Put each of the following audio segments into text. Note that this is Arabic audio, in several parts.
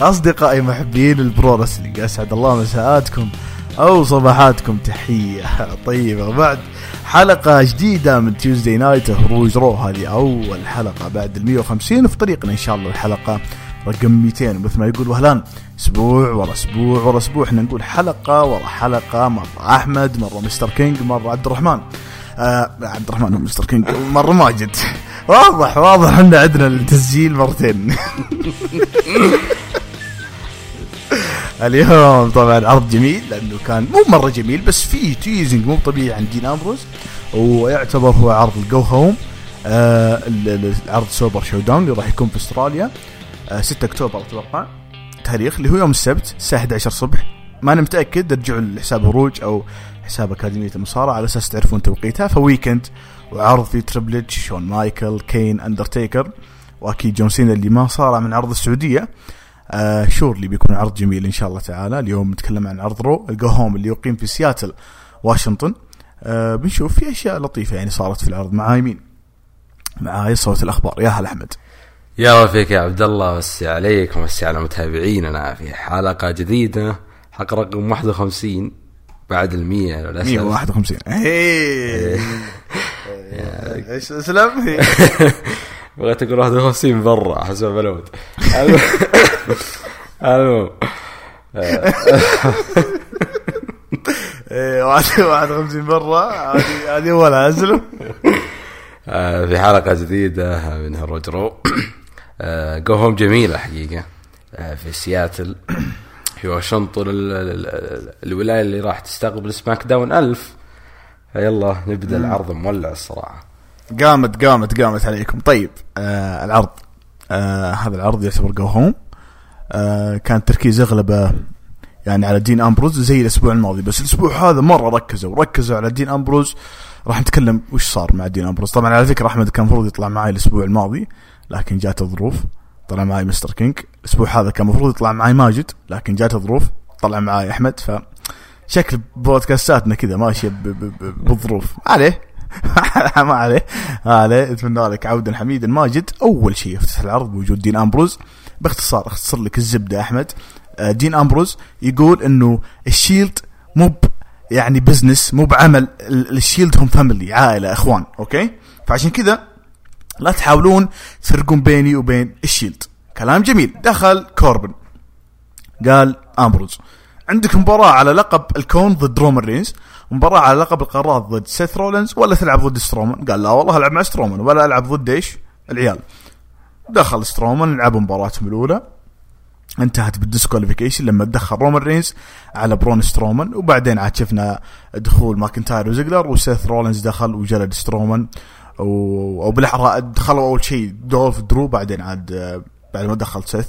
أصدقائي محبين البرو رسلينج، أسعد الله مساءاتكم أو صباحاتكم، تحية طيبة بعد حلقة جديدة من تيوزداي نايت هروج رو. هذه أول حلقة بعد 150 في طريقنا إن شاء الله الحلقة رقم 200. مثل ما يقول وهلان أسبوع ورا أسبوع ورا أسبوع احنا نقول حلقة ورا حلقة، مرة أحمد، مرة مستر كينج، مرة عبد الرحمن ومستر كينج، مرة ماجد. واضح إن عندنا التسجيل مرتين. اليوم طبعا عرض جميل، لأنه كان مو مرة جميل بس فيه تيزنج مو طبيعي عن دين أمبروز، ويعتبر هو عرض الجو هوم، العرض سوبر شو داون اللي راح يكون في استراليا 6 أكتوبر أتوقع تاريخ، اللي هو يوم السبت الساعة 11 الصبح. ما أنا متأكد، ارجعوا لحساب هروج أو حساب أكاديمية المصارعة على أساس تعرفون توقيتها. فويكند وعرض في تريبل اتش، شون مايكل، كين، أندرتيكر، وأكيد جون سينا اللي ما صار من عرض السعودية. شور اللي بيكون عرض جميل إن شاء الله تعالى. اليوم نتكلم عن عرض رو الجو هوم اللي يقيم في سياتل واشنطن. بنشوف في أشياء لطيفة يعني صارت في العرض. معاي مين؟ معاي صوت الأخبار. يا هلا أحمد. يا رفيق يا عبد الله، مسي عليكم ومسي على متابعيننا في حلقة جديدة، حلقة رقم 51 بعد 100 ولا 151. ايش اسلم؟ بغيت اقول 51 برا حسب بلود. المهم 51 برا، هذه اولها اسلم. في حلقة جديدة من هروج جو هوم جميلة حقيقة في سياتل في واشنطن، الولاية اللي راح تستقبل سماك داون 1000. يلا نبدأ العرض مولع الصراحة. قامت عليكم. طيب العرض هذا العرض يعتبر جو هوم. كان تركيز أغلبه يعني على دين أمبروز زي الأسبوع الماضي، بس الأسبوع هذا مرة ركزوا على دين أمبروز. راح نتكلم وش صار مع دين أمبروز. طبعا على فكرة أحمد كان مفروض يطلع معي الأسبوع الماضي لكن جات ظروف، طلع معي مستر كينج. الأسبوع هذا كان مفروض يطلع معي ماجد لكن جات ظروف، طلع معي أحمد. فشكل بودكاستاتنا كذا ماشية بالظروف. عليه ما عليه. اتمنى لك عودا حميدا ماجد. أول شيء يفتح العرض بوجود دين أمبروز. باختصار اختصر لك الزبدة أحمد. دين أمبروز يقول إنه الشيلد مو يعني بزنس، مو بعمل. الشيلد هم فاميلي، عائلة، اخوان، اوكي؟ فعشان كذا لا تحاولون تفرقون بيني وبين الشيلد. كلام جميل. دخل كوربن قال أمبروز عندك مباراة على لقب الكون ضد رومان رينز، مباراة على لقب القارات ضد سيث رولينز، ولا تلعب ضد سترومان؟ قال لا والله ألعب مع سترومان، ولا ألعب ضد إيش العيال. دخل سترومان، لعبوا مباراتهم الأولى، انتهت بالديسكواليفيكيشن لما تدخل رومان رينز على برون سترومان. وبعدين عاد شفنا دخول ماكنتاير وزيجلر، وسيث رولينز دخل وجلد سترومان، او بالاحرى دخلوا اول شيء دولف درو، بعدين عاد بعد ما دخل سيث.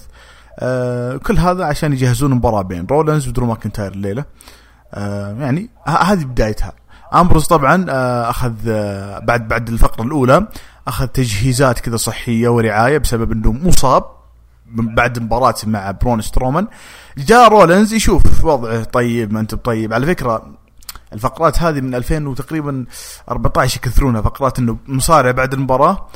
كل هذا عشان يجهزون مباراة بين رولينز ودرو ماكنتاير الليلة. يعني هذه بدايتها. أمبروز طبعا أخذ بعد الفقرة الأولى أخذ تجهيزات كذا صحية ورعاية بسبب أنه مصاب بعد مباراة مع برون سترومان. جاء رولينز يشوف وضعه طيب ما أنت طيب. على فكرة الفقرات هذه من 2000 وتقريبا 14 يكثرونها فقرات أنه مصارع بعد المباراة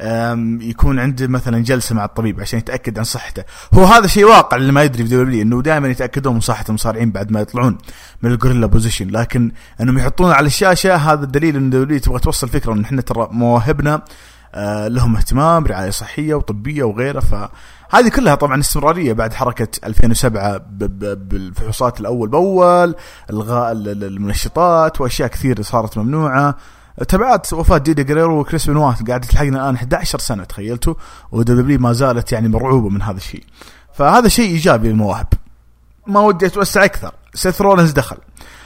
يكون عنده مثلا جلسة مع الطبيب عشان يتأكد عن صحته. هو هذا شيء واقع اللي ما يدري في دبليو انه دائما يتأكدون من صحة المصارعين بعد ما يطلعون من الغوريلا بوزيشن، لكن انهم يحطون على الشاشة هذا الدليل ان دبليو تبغى توصل فكرة ان احنا ترى مواهبنا لهم اهتمام، رعاية صحية وطبية وغيره. فهذه كلها طبعا استمرارية بعد حركة 2007 بالفحوصات الأول بأول، الغاء المنشطات وأشياء كثير صارت ممنوعة. تبعت وفاة ديدي غريرو وكريس بنوات قاعدة تلحقنا الآن 11 سنة تخيلتوا، ودبليو ما زالت يعني مرعوبة من هذا الشيء. فهذا شيء إيجابي للمواهب. ما ودي أتوسع أكثر. سيث رولينز دخل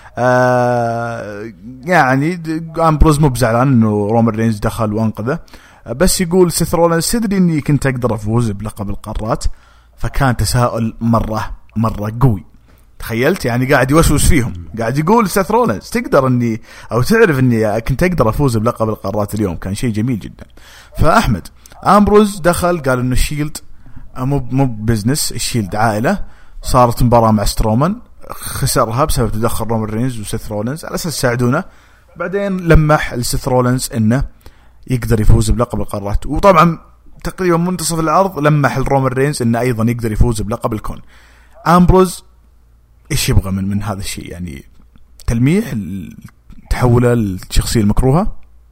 يعني أمبروز مو بزعلان إنه رومان رينز دخل وأنقذه، بس يقول سيث رولينز تدري إني كنت أقدر أفوز بلقب القارات. فكان تساؤل مرة قوي. تخيلت يعني قاعد يوسوس فيهم، قاعد يقول سيث رولينز تقدر اني او تعرف اني كنت اقدر افوز بلقب القارات اليوم. كان شيء جميل جدا. فاحمد أمبروز دخل قال انه الشيلد مو بزنس، الشيلد عائله. صارت مباراه مع سترومان خسرها بسبب تدخل رومان رينز وسيث رولينز على اساس يساعدونه. بعدين لمح لسيث رولينز انه يقدر يفوز بلقب القارات. وطبعا تقريبا منتصف العرض لمح الرومان رينز انه ايضا يقدر يفوز بلقب الكون. امبروز ايش يبغى من هذا الشيء؟ يعني تلميح تحوله للشخصيه المكروهه.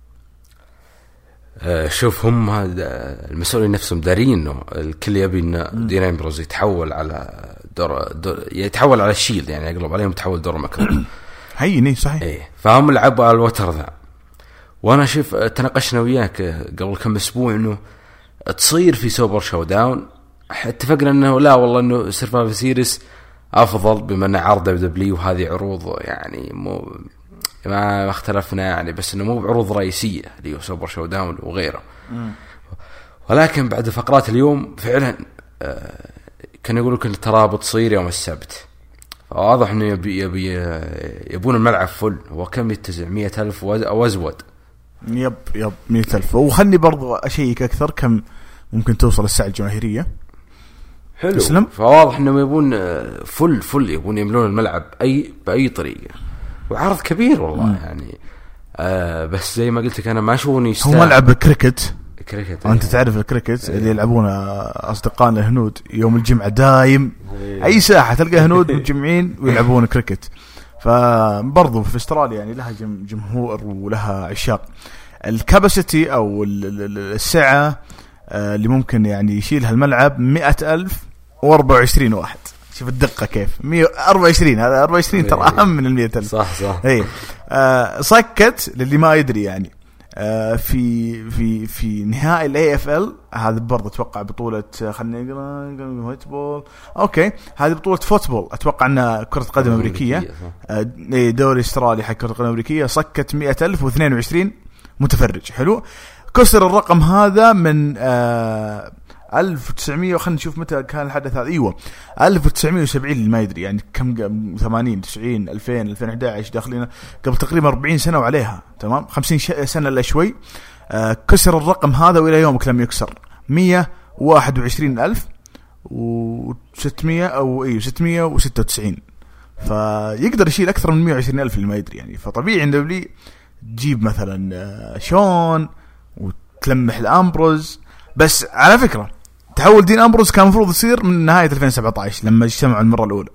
شوف هم المسؤولين نفسهم دارين انه الكل يبي ان دين امبروز يتحول على دور يتحول على الشيلد، يعني يقلب عليهم تحول دور مكروه. هيني صحيح. ايه فهم لعبوا على الوتر ذا. وانا شوف تناقشنا وياك قبل كم اسبوع انه تصير في سوبر شو داون، اتفقنا انه لا والله انه سيرفايفر سيريس افضل بما انه عرض دبليو وهذه عروض يعني مو ما اختلفنا يعني، بس انه مو بعروض رئيسيه اللي هو سوبر شو داون وغيره. ولكن بعد فقرات اليوم فعلا كانوا يقولوا كل الترابط تصير يوم السبت، فواضح انه يبون الملعب فل. وكم يتزع 100,000 او ازود؟ يب 100,000. وخلني برضو اشيك اكثر كم ممكن توصل الساعه الجماهيريه. حلو اسلم. فواضح انهم يبون فل يبون يملون الملعب باي طريقه، وعرض كبير والله يعني. بس زي ما قلت لك انا ما اشوفني هو ملعب كريكت انت أيه. تعرف الكريكت اللي يلعبونه اصدقائنا الهنود يوم الجمعه دايم اي ساحه تلقى هنود متجمعين ويلعبون كريكت. فبرضو في استراليا يعني لها جمهور ولها عشاق. الكاباسيتي او السعه اللي ممكن يعني يشيلها الملعب 100,000 و24 واحد. شوف الدقة كيف 124. هذا 24 ترى أهم من 100,000. صح هي صكت للي ما يدري يعني في نهائي الاي اف ال. هذا برضه اتوقع بطولة خلينا نقرا فوتبول. اوكي هذه بطولة فوتبول اتوقع انها كرة قدم امريكية. دوري استرالي حق كرة قدم امريكية. صكت 100,000 و22 متفرج. حلو. كسر الرقم هذا من 1900. خلينا نشوف متى كان الحدث هذا. ايوه 1970 اللي ما يدري يعني كم 80 90 2000 2011 داخلين قبل تقريبا 40 سنه وعليها تمام 50 سنه الا شوي. كسر الرقم هذا والى يومك لم يكسر 121,600 او 696. فيقدر يشيل اكثر من 120,000 اللي ما يدري يعني. فطبيعي ان دبلي تجيب مثلا شون وتلمح الامبروز. بس على فكره تحول دين امبروز كان المفروض يصير من نهايه 2017 لما اجتمعوا المره الاولى.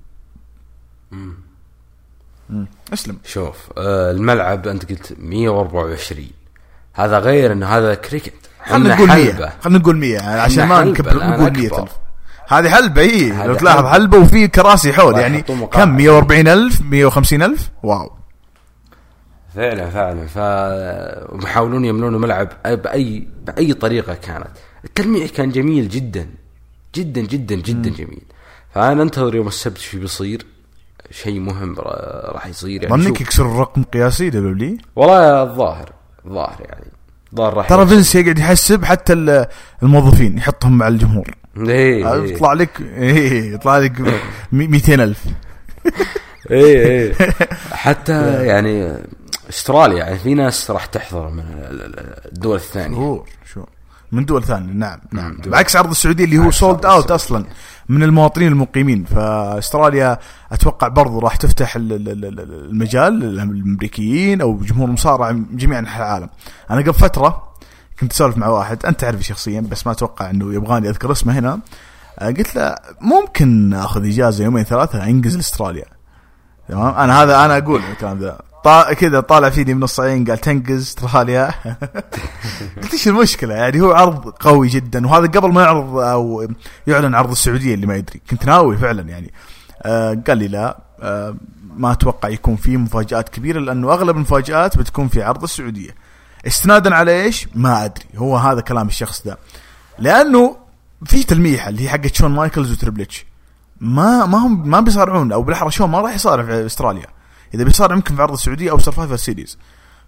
اسلم. شوف الملعب انت قلت 124. هذا غير انه هذا كريكت. خلينا نقول 100 عشان ما نكبر نقول 100,000. هذه حلبة. ايه لو تلاحظ حلبة وفي كراسي حول يعني كم 140,000 150,000. واو فعلا. فمحاولون يملون الملعب بأي طريقة كانت. التلميع كان جميل جدا جدا جدا جدا جميل. فأنا انتظر يوم السبت شو بيصير. شيء مهم راح يصير يعني. ظنك يكسر الرقم قياسي دبليو. والله الظاهر يعني راح ترى فينس يقعد يحسب حتى الموظفين يحطهم مع الجمهور. يطلع لك 200,000. ايه حتى يعني استراليا يعني في ناس راح تحضر من الدول الثانية. شو من دول ثانية. نعم بعكس عرض السعودية اللي هو سولد اوت اصلا من المواطنين المقيمين. فاستراليا اتوقع برضو راح تفتح المجال للامريكيين او جمهور مصارعة جميع انحاء العالم. انا قبل فترة كنت اسولف مع واحد انت تعرفه شخصيا بس ما اتوقع انه يبغاني اذكر اسمه هنا. قلت له ممكن اخذ اجازة يومين ثلاثة انجز لاستراليا. تمام انا اقول الكلام ذا كذا طالع فيني من الصعيد قال تنقز استراليا. قلت ايش المشكله يعني هو عرض قوي جدا. وهذا قبل ما يعرض او يعلن عرض السعوديه اللي ما يدري. كنت ناوي فعلا يعني. قال لي لا ما اتوقع يكون فيه مفاجآت كبيره لانه اغلب المفاجآت بتكون في عرض السعوديه. استنادا على ايش ما ادري. هو هذا كلام الشخص ده لانه في تلميحه اللي هي حقت شون مايكلز وتريبليتش ما بيصارعون او بالاحرى شون ما راح يصارع في استراليا. إذا بيصارع يمكن في عرض السعودية أو سرفايفر سيريز.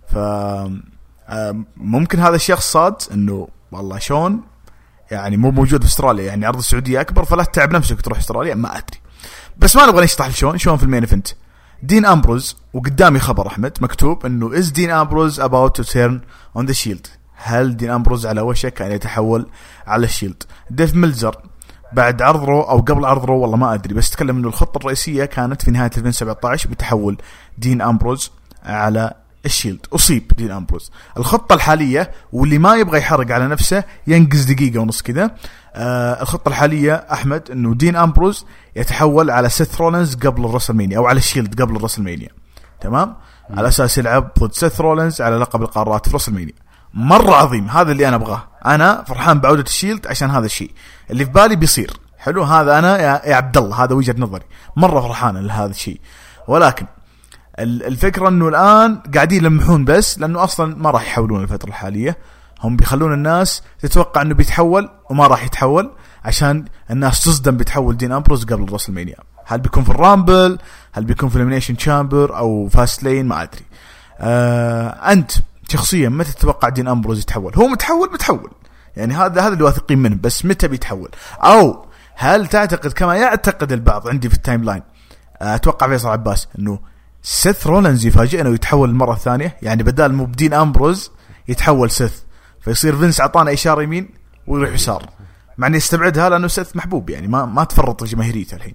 ممكن هذا الشخص صاد إنه والله شون يعني مو موجود في استراليا يعني عرض السعودية أكبر فلا تتعب نفسك تروح استراليا. ما أدري بس ما نبغى نشطح لشون في المين إيفنت. دين أمبروز وقدامي خبر أحمد مكتوب إنه is دين أمبروز about to turn on the shield. هل دين أمبروز على وشك أن يتحول على الشيلد؟ ديف ميلزر بعد عرض رو أو قبل عرض رو والله ما أدري بس تكلم إنه الخطة الرئيسية كانت في نهاية 2017 بتحول دين أمبروز على الشيلد أصيب دين أمبروز. الخطة الحالية واللي ما يبغى يحرق على نفسه ينقز دقيقة ونص كذا، الخطة الحالية أحمد إنه دين أمبروز يتحول على سيث رولينز قبل الرسلمانيا أو على الشيلد قبل الرسلمانيا، تمام؟ على أساس يلعب ضد سيث رولينز على لقب القارات في رسلمانيا. مرة عظيم، هذا اللي أنا أبغاه. أنا فرحان بعودة الشيلد عشان هذا الشيء اللي في بالي بيصير حلو. هذا أنا يا عبد الله، هذا وجهة نظري، مرة فرحان لهذا الشيء. ولكن الفكرة إنه الآن قاعدين يلمحون بس، لأنه أصلا ما راح يحولون الفترة الحالية، هم بيخلون الناس تتوقع إنه بيتحول وما راح يتحول عشان الناس تصدم بيتحول دين أمبروز قبل الرسلمانيا. هل بيكون في الرامبل، هل بيكون في الإليمينيشن تشامبر أو فاست لين، ما أدري. أنت شخصيا متى تتوقع دين أمبروز يتحول؟ هو متحول يعني هذا اللي واثقين منه، بس متى بيتحول؟ أو هل تعتقد كما يعتقد البعض عندي في التايم لاين، أتوقع فيصل عباس، إنه سيث رولينز يفاجئنا ويتحول المرة الثانية، يعني بدال مو بدين أمبروز يتحول سيث، فيصير فينس عطانا إشارة يمين ويروح يسار، مع أني استبعدها لأنه سيث محبوب يعني ما تفرط جماهيريته الحين.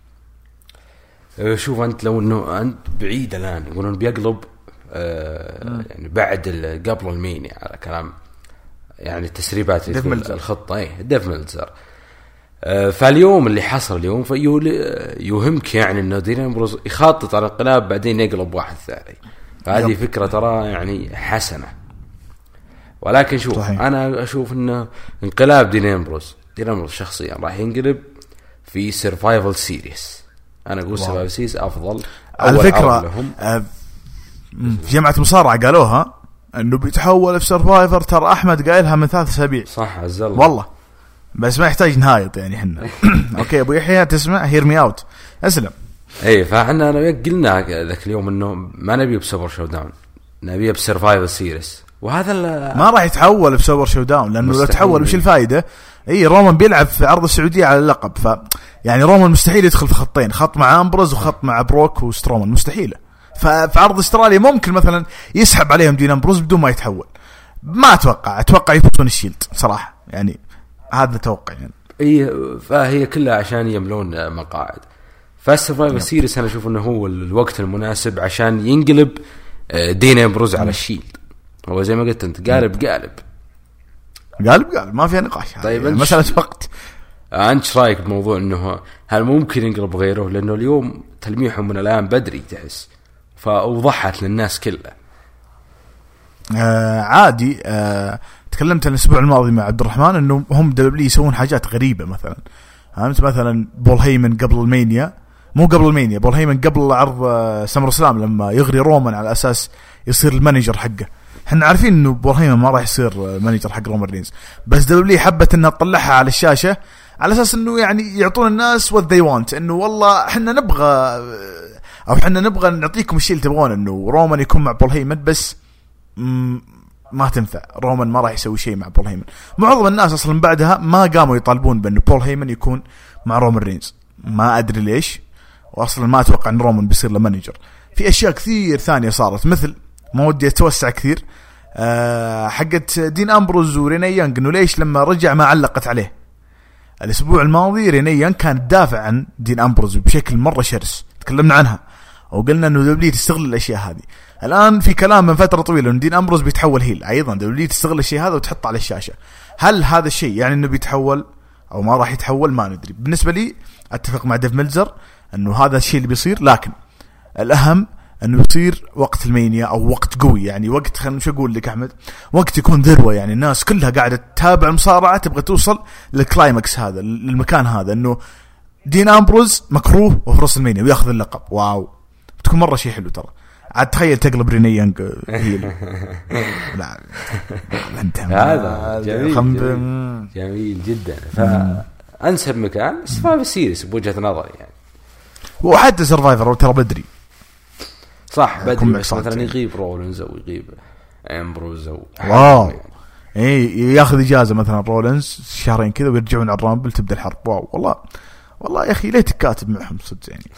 شوف أنت لو إنه أنت بعيد الآن يقولون بيقلب يعني بعد قبل الميني على كلام يعني تسريبات الخطة ديف ميلتزر. فاليوم اللي حصل اليوم يهمك يعني إنه دين أمبروز يخطط على انقلاب بعدين يقلب واحد ثاني، فهذه فكرة ترى يعني حسنة. ولكن شوف صحيح. أنا أشوف إنه انقلاب دين أمبروز شخصيا راح ينقلب في سيرفايفل سيريس. أنا أقول سيرفايفل سيريس أفضل. على فكرة جماعة مصارعة قالوها إنه بيتحول في سيرفايفر، ترى أحمد قايلها من 3 أسابيع صح عزل والله، بس ما يحتاج نهايط يعني حنا. اوكي ابو يحيى تسمع هير مي اوت اسلم. اي فاحنا انا قلنا ذاك اليوم انه ما نبيه بسوبر شو داون، نبيه بسرفايفل سيريس، وهذا ما راح يتحول بسوبر شو داون لانه لو تحول وش الفائده؟ اي رومان بيلعب في عرض السعوديه على اللقب، ف يعني رومان مستحيل يدخل في خطين، خط مع امبروز وخط مع بروك وسترومان، مستحيله. ففي عرض استراليا ممكن مثلا يسحب عليهم دين امبروز بدون ما يتحول. ما اتوقع يفوتون الشيلد صراحه، يعني هذا توقع يعني. اي فهي كلها عشان يملون مقاعد. فالسرفايفر سيريس انا اشوف انه هو الوقت المناسب عشان ينقلب دين امبروز على الشيلد. هو زي ما قلت انت قالب ما في نقاش. طيب يعني مساله وقت. انت رايك بموضوع انه هل ممكن ينقلب غيره؟ لانه اليوم تلميحهم من الان بدري تحس، فوضحت للناس كلها. عادي. تكلمت الاسبوع الماضي مع عبد الرحمن انه هم دبليو يسوون حاجات غريبه، مثلا بول هيمن قبل المانيا، مو قبل المانيا، بول هيمن قبل عرض سمر سلام لما يغري رومان على اساس يصير المانجر حقه. احنا عارفين انه بول هيمن ما راح يصير مانجر حق رومان رينز، بس دبليو حبت انها تطلعها على الشاشه على اساس انه يعني يعطون الناس what they want، انه والله احنا نبغى نعطيكم الشيء اللي تبغونه، انه رومان يكون مع بول هيمن، بس ما تنفع. رومان ما راح يسوي شيء مع بول هيمن. معظم الناس اصلا بعدها ما قاموا يطالبون بانه بول هيمن يكون مع رومان رينز، ما ادري ليش، واصلا ما اتوقع ان رومان بيصير له مانجر. في اشياء كثير ثانيه صارت، مثل ما ودي اتوسع كثير، حقت دين امبروز وريني يانغ، انه ليش لما رجع ما علقت عليه. الاسبوع الماضي ريني يانغ كانت تدافع عن دين امبروز بشكل مره شرس، تكلمنا عنها وقلنا انه دبليو تستغل الاشياء هذه. الان في كلام من فتره طويله ان دين امبروز بيتحول هيل، ايضا دبليو تستغل الشيء هذا وتحطه على الشاشه. هل هذا الشيء يعني انه بيتحول او ما راح يتحول؟ ما ندري. بالنسبه لي اتفق مع ديف ميلزر انه هذا الشيء اللي بيصير، لكن الاهم انه يصير وقت المانيا او وقت قوي، يعني وقت خلينا شو اقول لك احمد، وقت يكون ذروه، يعني الناس كلها قاعده تتابع المصارعه تبغى توصل للكلايمكس هذا، للمكان هذا، انه دين امبروز مكروه وفي راس المانيا وياخذ اللقب. واو، بتكون مره شيء حلو ترى. عاد تخيل تقلب ريني يانغ هيل. لا انت هذا جميل جدا. فانسب مكان سرفايفر سيريس بوجهه نظري يعني، وحتى سرفايفر ترى بدري صح، بدري مثلا يغيب رولينز او يغيب امبروز او واو يعني. اي ياخذ اجازه مثلا رولينز شهرين كذا ويرجعون على الرامبل تبدا الحرب. واو والله يا اخي ليتك كاتب معهم صدق يعني.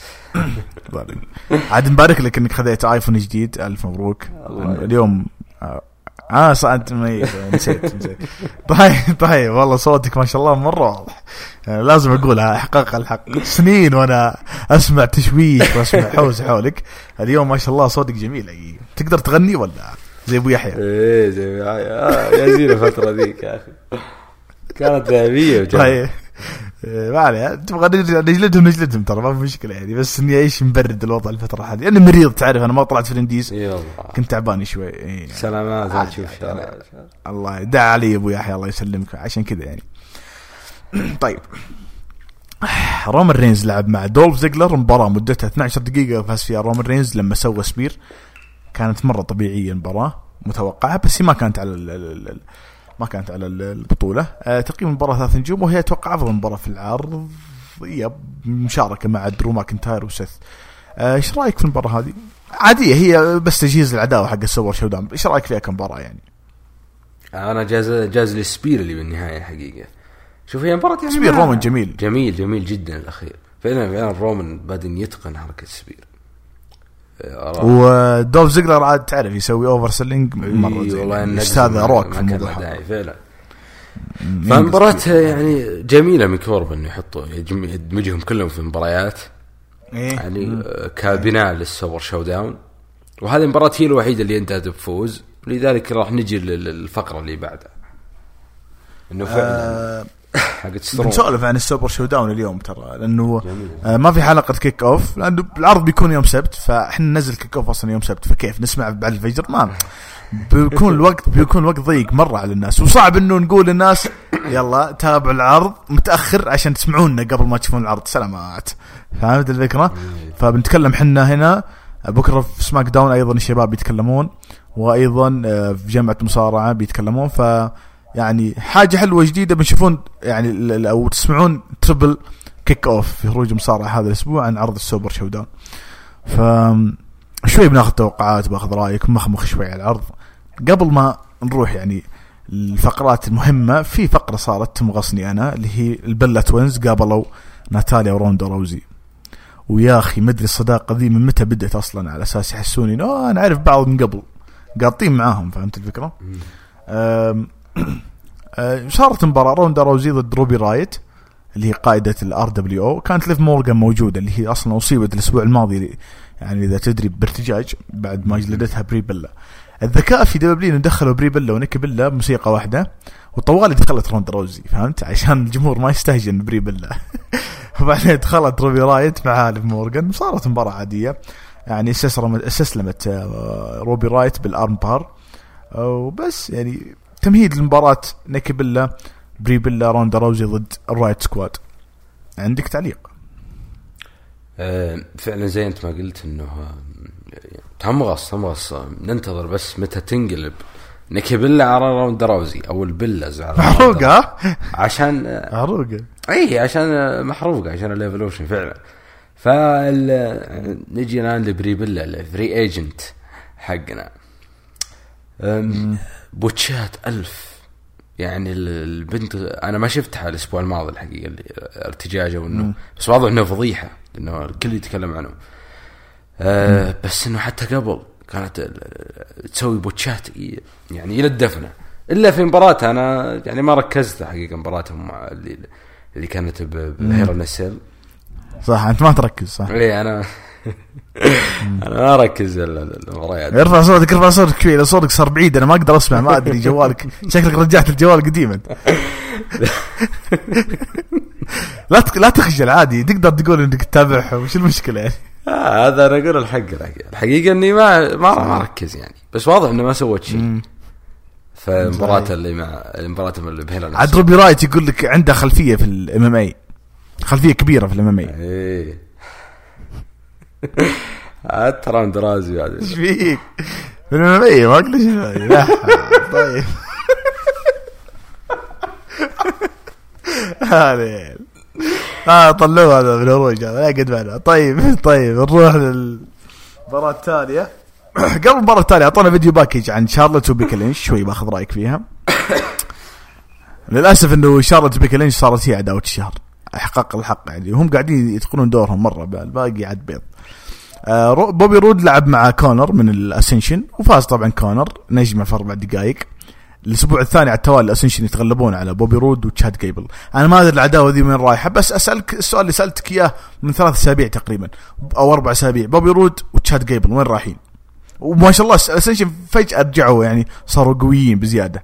عاد نبارك لك انك خذيت ايفون جديد، الف مبروك. اليوم صعد نسيت. طيب والله صوتك ما شاء الله مرة واضح، يعني لازم أقولها إحقاق الحق. سنين وأنا أسمع تشويش وأسمع حوز حولك، اليوم ما شاء الله صوتك جميل. أي تقدر تغني ولا زي أبو يحيى؟ إيه زي أبو يحيى. يا زين الفترة ذيك يا أخي كانت ذهبية. طيب ما عليه، تبغى نجلدهم ترى ما في مشكلة يعني، بس إني أعيش مبرد الوضع الفترة هذه. أنا مريض تعرف، أنا ما طلعت في الانديز، كنت تعبان شوي. سلامات. تشوف الله دعا علي أبو يحيى الله يسلمك عشان كذا يعني. طيب رومان رينز لعب مع دولف زيجلر مباراة مدتها 12 دقيقة فاز فيها رومان رينز لما سوى سبير. كانت مرة طبيعية المباراة متوقعة، بس ما كانت على البطولة. تقييم المباراة 3 نجوم، وهي أتوقع أفضل مباراة في العرض، مشاركة مع درو ماكنتاير وسيث. إيش رأيك في المباراة هذه؟ عادية هي بس تجهيز العداوة حق السوبر شوداون. إيش رأيك فيها كمباراة يعني؟ أنا جاز للسبير اللي بالنهاية حقيقة. شوف هي مباراة يعني سبير رومان جميل جدا الأخير. فعلا رومان بعدين يتقن حركة سبير. ودولف زيجلر عاد تعرف يسوي اوفر سيلينج مرة استاذ روك في الموضوع فعلا. فمباراة يعني جميلة من كورب انه يدمجهم كلهم في مباريات يعني كبناء للسوبر شو داون. وهذه المباراة هي الوحيدة اللي انتهت بفوز، لذلك راح نجي للفقرة اللي بعدها انه فعلا بنسولف عن السوبر شو داون اليوم ترى، لانه ما في حلقة كيك اوف لانه العرض بيكون يوم سبت، فاحنا ننزل كيك اوف اصلا يوم سبت، فكيف نسمع بعد الفجر؟ ما بيكون الوقت ضيق مرة على الناس، وصعب انه نقول للناس يلا تابعوا العرض متأخر عشان تسمعونا قبل ما تشوفون العرض. سلامات، فهمت الفكرة؟ فبنتكلم حنا هنا بكرة في سماك داون ايضا الشباب بيتكلمون، وايضا في جامعة مصارعة بيتكلمون، يعني حاجة حلوة جديدة بنشوفون يعني أو تسمعون تربل كيك أوف في خروج مصارعة هذا الأسبوع عن عرض السوبر شو داون. فشوي بناخذ توقعات، باخذ رأيك مخمخ شوي على العرض قبل ما نروح يعني الفقرات المهمة. في فقرة صارت تمغصني أنا اللي هي البلا توينز قابلوا ناتاليا وروندا روزي، ويا أخي مدري الصداقة ذي من متى بدأت أصلا، على أساس يحسوني أنا أعرف بعض من قبل قاطين معاهم، فهمت الفكرة؟ صارت مباراة روندا روزي ضد روبي رايت اللي هي قائدة الRWO. كانت ليف مورغان موجودة اللي هي أصلا أصيبت الأسبوع الماضي يعني إذا تدري بارتجاج بعد ما جلدتها بري بيلا. الذكاء في دبلين دخلوا بري بيلا ونيكي بيلا بموسيقى واحدة، وطوالي دخلت روندا روزي، فهمت؟ عشان الجمهور ما يستهجن بري بيلا. وبعدين دخلت روبي رايت مع ليف مورغان، صارت مباراة عادية يعني. استسلمت روبي رايت بالارم بار وبس. يعني تمهيد المباراة نيكي بيلا بري بيلا روندا روزي ضد الرايت سكواد. عندك تعليق؟ فعلا زي انت ما قلت انه تمغص ننتظر بس متى تنقلب نيكي بيلا على روندا روزي او البيلاز محروقة عشان محروقة عشان محروقة عشان الايفولوشن فعلا. نجي الان لبري بيلا الفري ايجنت حقنا. بوتشات 1000 يعني البنت انا ما شفتها الاسبوع الماضي الحقيقه اللي ارتجاجه وانه بس واضح انه فضيحه لانه الكل يتكلم عنه. بس انه حتى قبل كانت تسوي بوتشات يعني الى الدفنه، الا في مباراتها انا يعني ما ركزت حقيقه مباراتهم مع اللي كانت بهيرو نسل. صح انت ما تركز صح؟ ايه انا ما اركز المباريات. ارفع صوتك شوي، صوتك صار بعيد انا ما اقدر اسمع، ما ادري جوالك شكلك رجعت الجوال قديما. لا تخجل عادي، تقدر تقول انك تتابعهم، وش المشكله يعني؟ هذا انا اقول الحقيقه اني ما اركز يعني، بس واضح انه ما سويت شيء. فالمباراه اللي مع المباراه اللي بهنا عاد روبي رايت يقول لك عنده خلفيه في الMMA، خلفيه كبيره في الMMA. ايه ترى درازي هذا ايش فيك في الMMA ما قلت شيء. طيب هذا طلعوا هذا بالهروج هذا لا قد معنا. طيب نروح للمباراة التالية. قبل المباراة التالية أعطونا فيديو باكيج عن شارلوت وبيكي لينش، شوي باخذ رأيك فيها. للأسف إنه شارلوت وبيكي لينش صارت هي عداوة الشهر، إحقاق الحق يعني، وهم قاعدين يتقنون دورهم مرة، الباقي عاد بيض. بوبي رود لعب مع كونر من الاسنشن وفاز طبعا كونر نجمه في 4 دقائق. الاسبوع الثاني على التوالي الاسنشن يتغلبون على بوبي رود وتشاد جيبل. انا ما ادري العداوه ذي من رايحه، بس اسالك السؤال اللي سالتك اياه من 3 أسابيع تقريبا او 4 أسابيع، بوبي رود وتشاد جيبل وين رايحين؟ وما شاء الله الاسنشن فجاه رجعوا يعني صاروا قويين بزياده.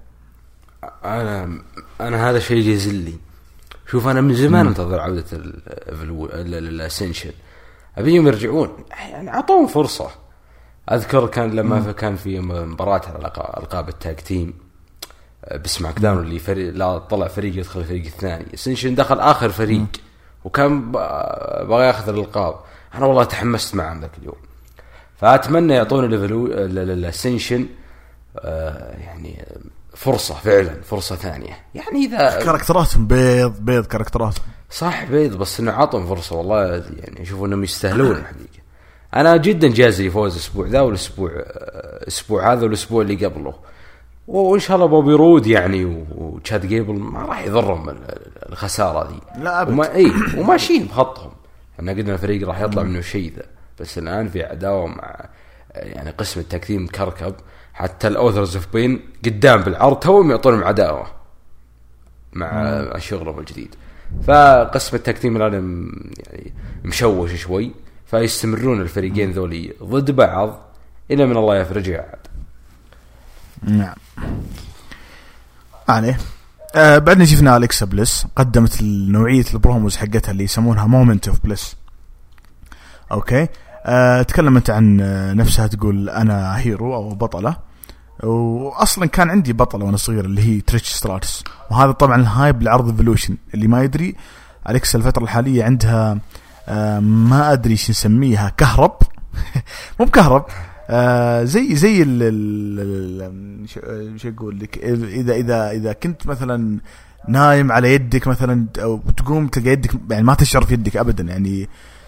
انا هذا شيء يجزلي. شوف انا من زمان انتظر عوده الاسنشن، ابيهم يرجعون يعني اعطوهم فرصه. اذكر كان لما كان في مباراه على القاب التاج تيم بسماك داون اللي لا طلع فريق يدخل الفريق الثاني، اسنشن دخل اخر فريق وكان بغى ياخذ الالقاب. انا والله تحمست معهم ذاك اليوم، فاتمنى يعطون الاسنشن يعني فرصه، فعلا فرصه ثانيه. يعني اذا كاركتراتهم بيض كاركتراتهم صح بيض، بس انه عطهم فرصه والله يعني اشوف انهم يستاهلون الحقيقه. انا جدا جازي يفوز الاسبوع ذا والاسبوع هذا والاسبوع اللي قبله، وان شاء الله بوبي رود يعني وتشاد جيبل ما راح يضرهم الخساره ذي، لا ابد. وماشيين بخطهم. احنا قلنا الفريق راح يطلع منه شيء ذا، بس الان في عداوه مع يعني قسم التكتيم كركب. حتى الاوثرز اوف بين قدام بالعرض توهم يعطونهم عداوه مع شغلهم الجديد. فقسم التكتيم الان يعني مشوش شوي، فيستمرون الفريقين ذولي ضد بعض الى من الله يفرجها عاد. نعم عليه. بعدين شفنا أليكسا بليس قدمت نوعية البروموز حقتها اللي يسمونها مومنت اوف بليس. اوكي. تكلمت عن نفسها تقول انا هيرو او بطلة، واصلا كان عندي بطلة وانا صغير اللي هي تريش ستراتس، وهذا طبعا الهايب لعرض ايفولوشن. اللي ما يدري أليكسا الفترة الحالية عندها ما ادري ايش نسميها، كهرب مو بكهرب، زي شو اقول لك، اذا كنت مثلا نايم على يدك مثلا او تقوم تلقى يدك يعني ما تشعر في يدك ابدا، يعني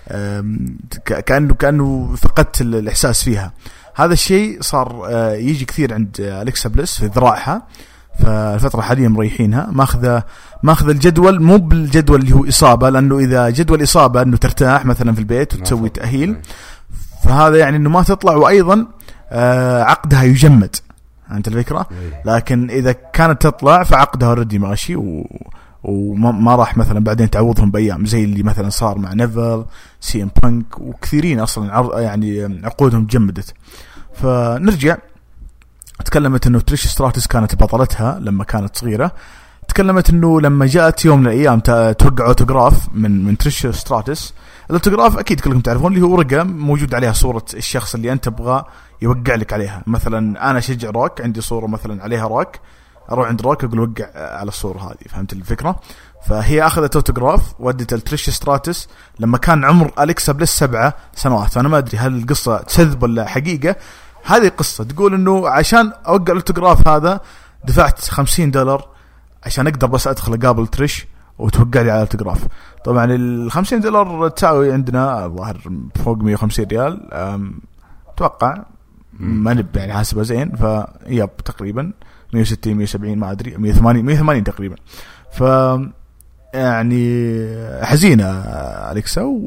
كأنه فقدت الإحساس فيها. هذا الشيء صار يجي كثير عند أليكسا بليس في ذراعها، فالفترة حاليا مريحينها، ماخذ الجدول مو بالجدول اللي هو إصابة، لأنه إذا جدول إصابة أنه ترتاح مثلا في البيت وتسوي تأهيل، فهذا يعني أنه ما تطلع، وأيضا عقدها يجمد، أنت الفكرة. لكن إذا كانت تطلع فعقدها ردي ماشي وما راح مثلا بعدين تعوضهم بأيام زي اللي مثلا صار مع نيفل سي ام بانك وكثيرين أصلا يعني عقودهم تجمدت. فنرجع، تكلمت انه تريش ستراتس كانت بطلتها لما كانت صغيرة. تكلمت انه لما جاءت يوم من الايام توقع اوتوغراف من تريش ستراتس. الاوتوغراف اكيد كلكم تعرفون اللي هو ورقة موجود عليها صورة الشخص اللي انت تبغى يوقع لك عليها. مثلا انا شجع روك، عندي صورة مثلا عليها روك، اروح عند روك اقول وقع على الصورة هذه، فهمت الفكرة؟ فهي اخذت اوتوغراف ودت التريش ستراتس لما كان عمر أليكسا بليس 7 سنوات. فانا ما ادري هل القصة تكذب ولا حقيقة. هذه قصة تقول انه عشان اوقع الاوتوغراف هذا دفعت $50 عشان اقدر بس ادخل اقابل تريش وتوقع لي على الاوتوغراف. طبعا $50 تساوي عندنا الظاهر فوق $150 اتوقع، ما نب يعني حاسبها زين، فيب تقريبا 160 170 ما ادري 180 تقريبا. ف يعني حزينة أليكسا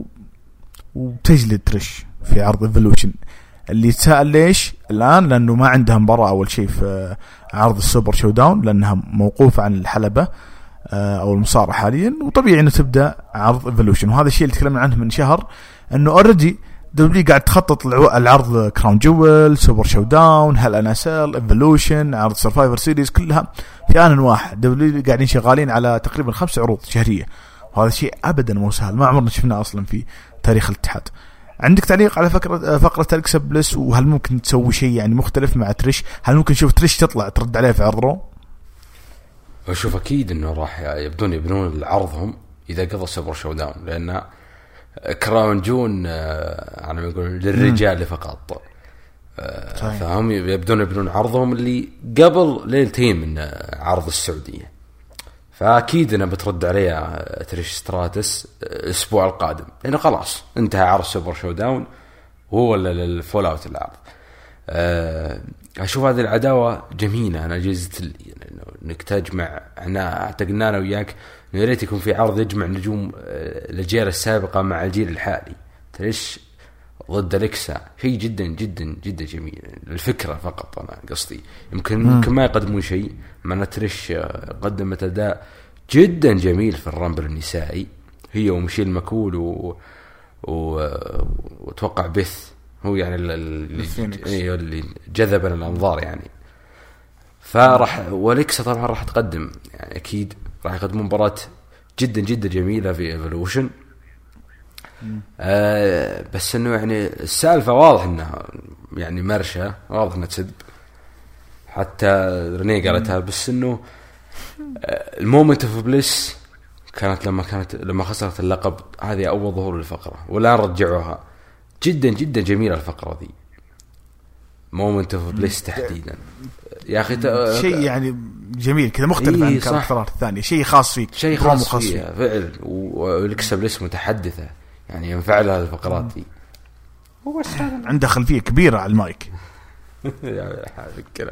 وتجلد تريش في عرض ايفولوشن. اللي يتساءل ليش الآن، لأنه ما عندها مباراة أول شيء في عرض السوبر شو داون، لأنها موقوفة عن الحلبة أو المصارعة حاليا، وطبيعي أنه تبدأ عرض ايفولوشن. وهذا الشيء اللي تكلمنا عنه من شهر، أنه أوريدي دبليو قاعد تخطط العرض كراون جويل، سوبر شو داون، هل أنا سيل، ايفولوشن، عرض سرفايفر سيريز، كلها في آن واحد. دبليو قاعدين شغالين على تقريبا 5 عروض شهرية، وهذا شيء أبدا مو سهل، ما عمرنا شفناه أصلا في تاريخ الاتحاد. عندك تعليق على فقرة أليكسا بليس؟ وهل ممكن تسوي شيء يعني مختلف مع تريش؟ هل ممكن نشوف تريش تطلع ترد عليه في عرض رو؟ أشوف أكيد إنه راح يبنون عرضهم إذا قضى سوبر شو داون، لأن كراون جون أنا بقول للرجال فقط، فهم يبدون عرضهم اللي قبل ليلتين من عرض السعودية. فأكيد أنا بترد عليه تريش ستراتس الأسبوع القادم، لأنه خلاص انتهى عرض سوبر شو داون وهو الفول أوت العرض. أشوف هذه العداوة جميلة. أنا جزت يعني إنك تجمع، أنا أعتقدنا أنا وياك إنه ريت يكون في عرض يجمع نجوم الأجيال السابقة مع الجيل الحالي. تريش ضد أليكسا شيء جدا جدا جدا جميل. الفكرة فقط أنا قصدي يمكن ما يقدمون شيء، مع تريش قدمت أداء جدا جميل في الرامبل النسائي، هي وميشيل ماكول وتوقع بيث هو يعني اللي جذبنا الأنظار يعني. فراح واليكسا طبعا راح تقدم يعني أكيد راح يقدمون مباراة جدا جدا جميلة في ايفولوشن. بس انه يعني السالفة واضح انها يعني مرشة، واضح انها تسب، حتى ريني قالتها. بس انه المومنت اوف بليس كانت لما خسرت اللقب، هذه اول ظهور للفقرة والان رجعوها. جدا جدا جميلة الفقرة ذي، مومنت اوف بليس تحديدا يا اخي. شيء يعني جميل كذا مختلف عن الفقرات الثانية، شيء خاص فيك، شيء خاص فيها فعل. واليكسا بليس متحدثة يعني ينفع لها الفقرات دي. عنده خلفية كبيرة على المايك. يا هذا الكلام.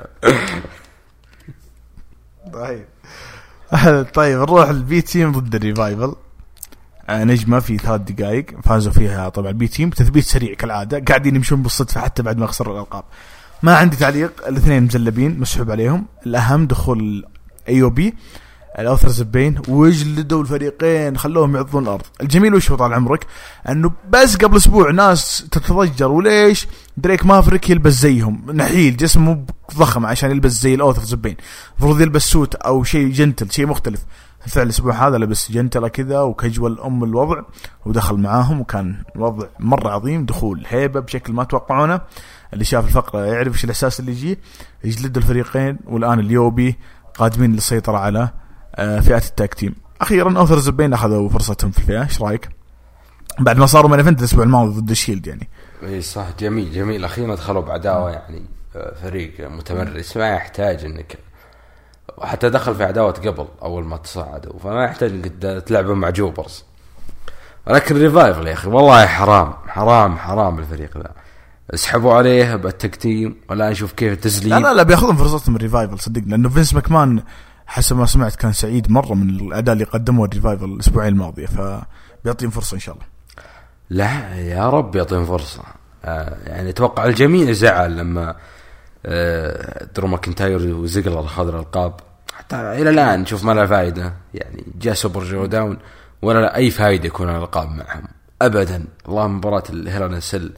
طيب نروح البي تيم ضد الريفايفل. نجمة في 3 دقائق فازوا فيها طبعا البي تيم بتثبيت سريع كالعادة، قاعدين يمشون بالصدفة حتى بعد ما خسروا الألقاب. ما عندي تعليق، الاثنين مزلبين مسحوب عليهم. الأهم دخول أيوبي الأوثرز بين وجلدوا الفريقين خلوهم يعضون الأرض. الجميل وش طال عمرك أنه بس قبل أسبوع ناس تتضجر وليش دريك مافريك يلبس زيهم، نحيل جسمه ضخم عشان يلبس زي الأوثرز بين، المفروض يلبس سوت أو شيء جنتل شيء مختلف. فعلا الأسبوع هذا لبس جنتل كذا وكجول الوضع ودخل معاهم، وكان وضع مرة عظيم، دخول هيبة بشكل ما توقعونه. اللي شاف الفقرة يعرف ايش الإحساس اللي يجي. يجلدوا الفريقين، والآن اليوبي قادمين للسيطرة على فئات التاك تيم. أخيرا أوثرز بين أخذوا فرصتهم في الفئة. إيش رأيك بعد ما صاروا من إيفنت الأسبوع الماضي ضد الشيلد؟ يعني إيه صح، جميل. أخيرا دخلوا بعداوة يعني فريق متمرس ما يحتاج إنك حتى دخل في عداوة قبل أول ما تصعدوا، فما يحتاج إنك تلعبوا مع جوبرز. ولكن الريفايفل يا أخي والله حرام الفريق ذا، اسحبوا عليه بالتكتيم ولا نشوف كيف التسليم. لا بياخذون فرصتهم الريفايفل صدقني، لأنه فينس ماكمان حسب ما سمعت كان سعيد مرة من الأداء اللي قدموه الريفايفل الأسبوعين الماضية، فبيعطيهم فرصة إن شاء الله. لا يا رب يعطيهم فرصة. يعني أتوقع الجميع زعل لما درو ماكنتاير وزيجلر أخذوا الألقاب، حتى إلى الآن نشوف ما له فائدة. يعني جاء سوبر جو داون ولا لا أي فائدة يكون الألقاب معهم أبدا. الله مباراة الهيلان سيل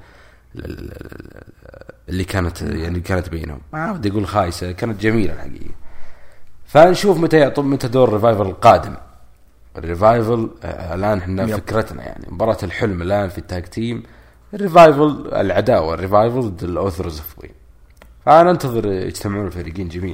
اللي كانت بينهم ما بدي أقول خايسة، كانت جميلة الحقيقة. فنشوف متى دور الريفايفل القادم. الريفايفل الآن احنا فكرتنا يعني مباراة الحلم الآن في التاج تيم، الريفايفل العداوة الريفايفل ضد الأوثرز بين. فأنا انتظر يجتمعون الفريقين جميل.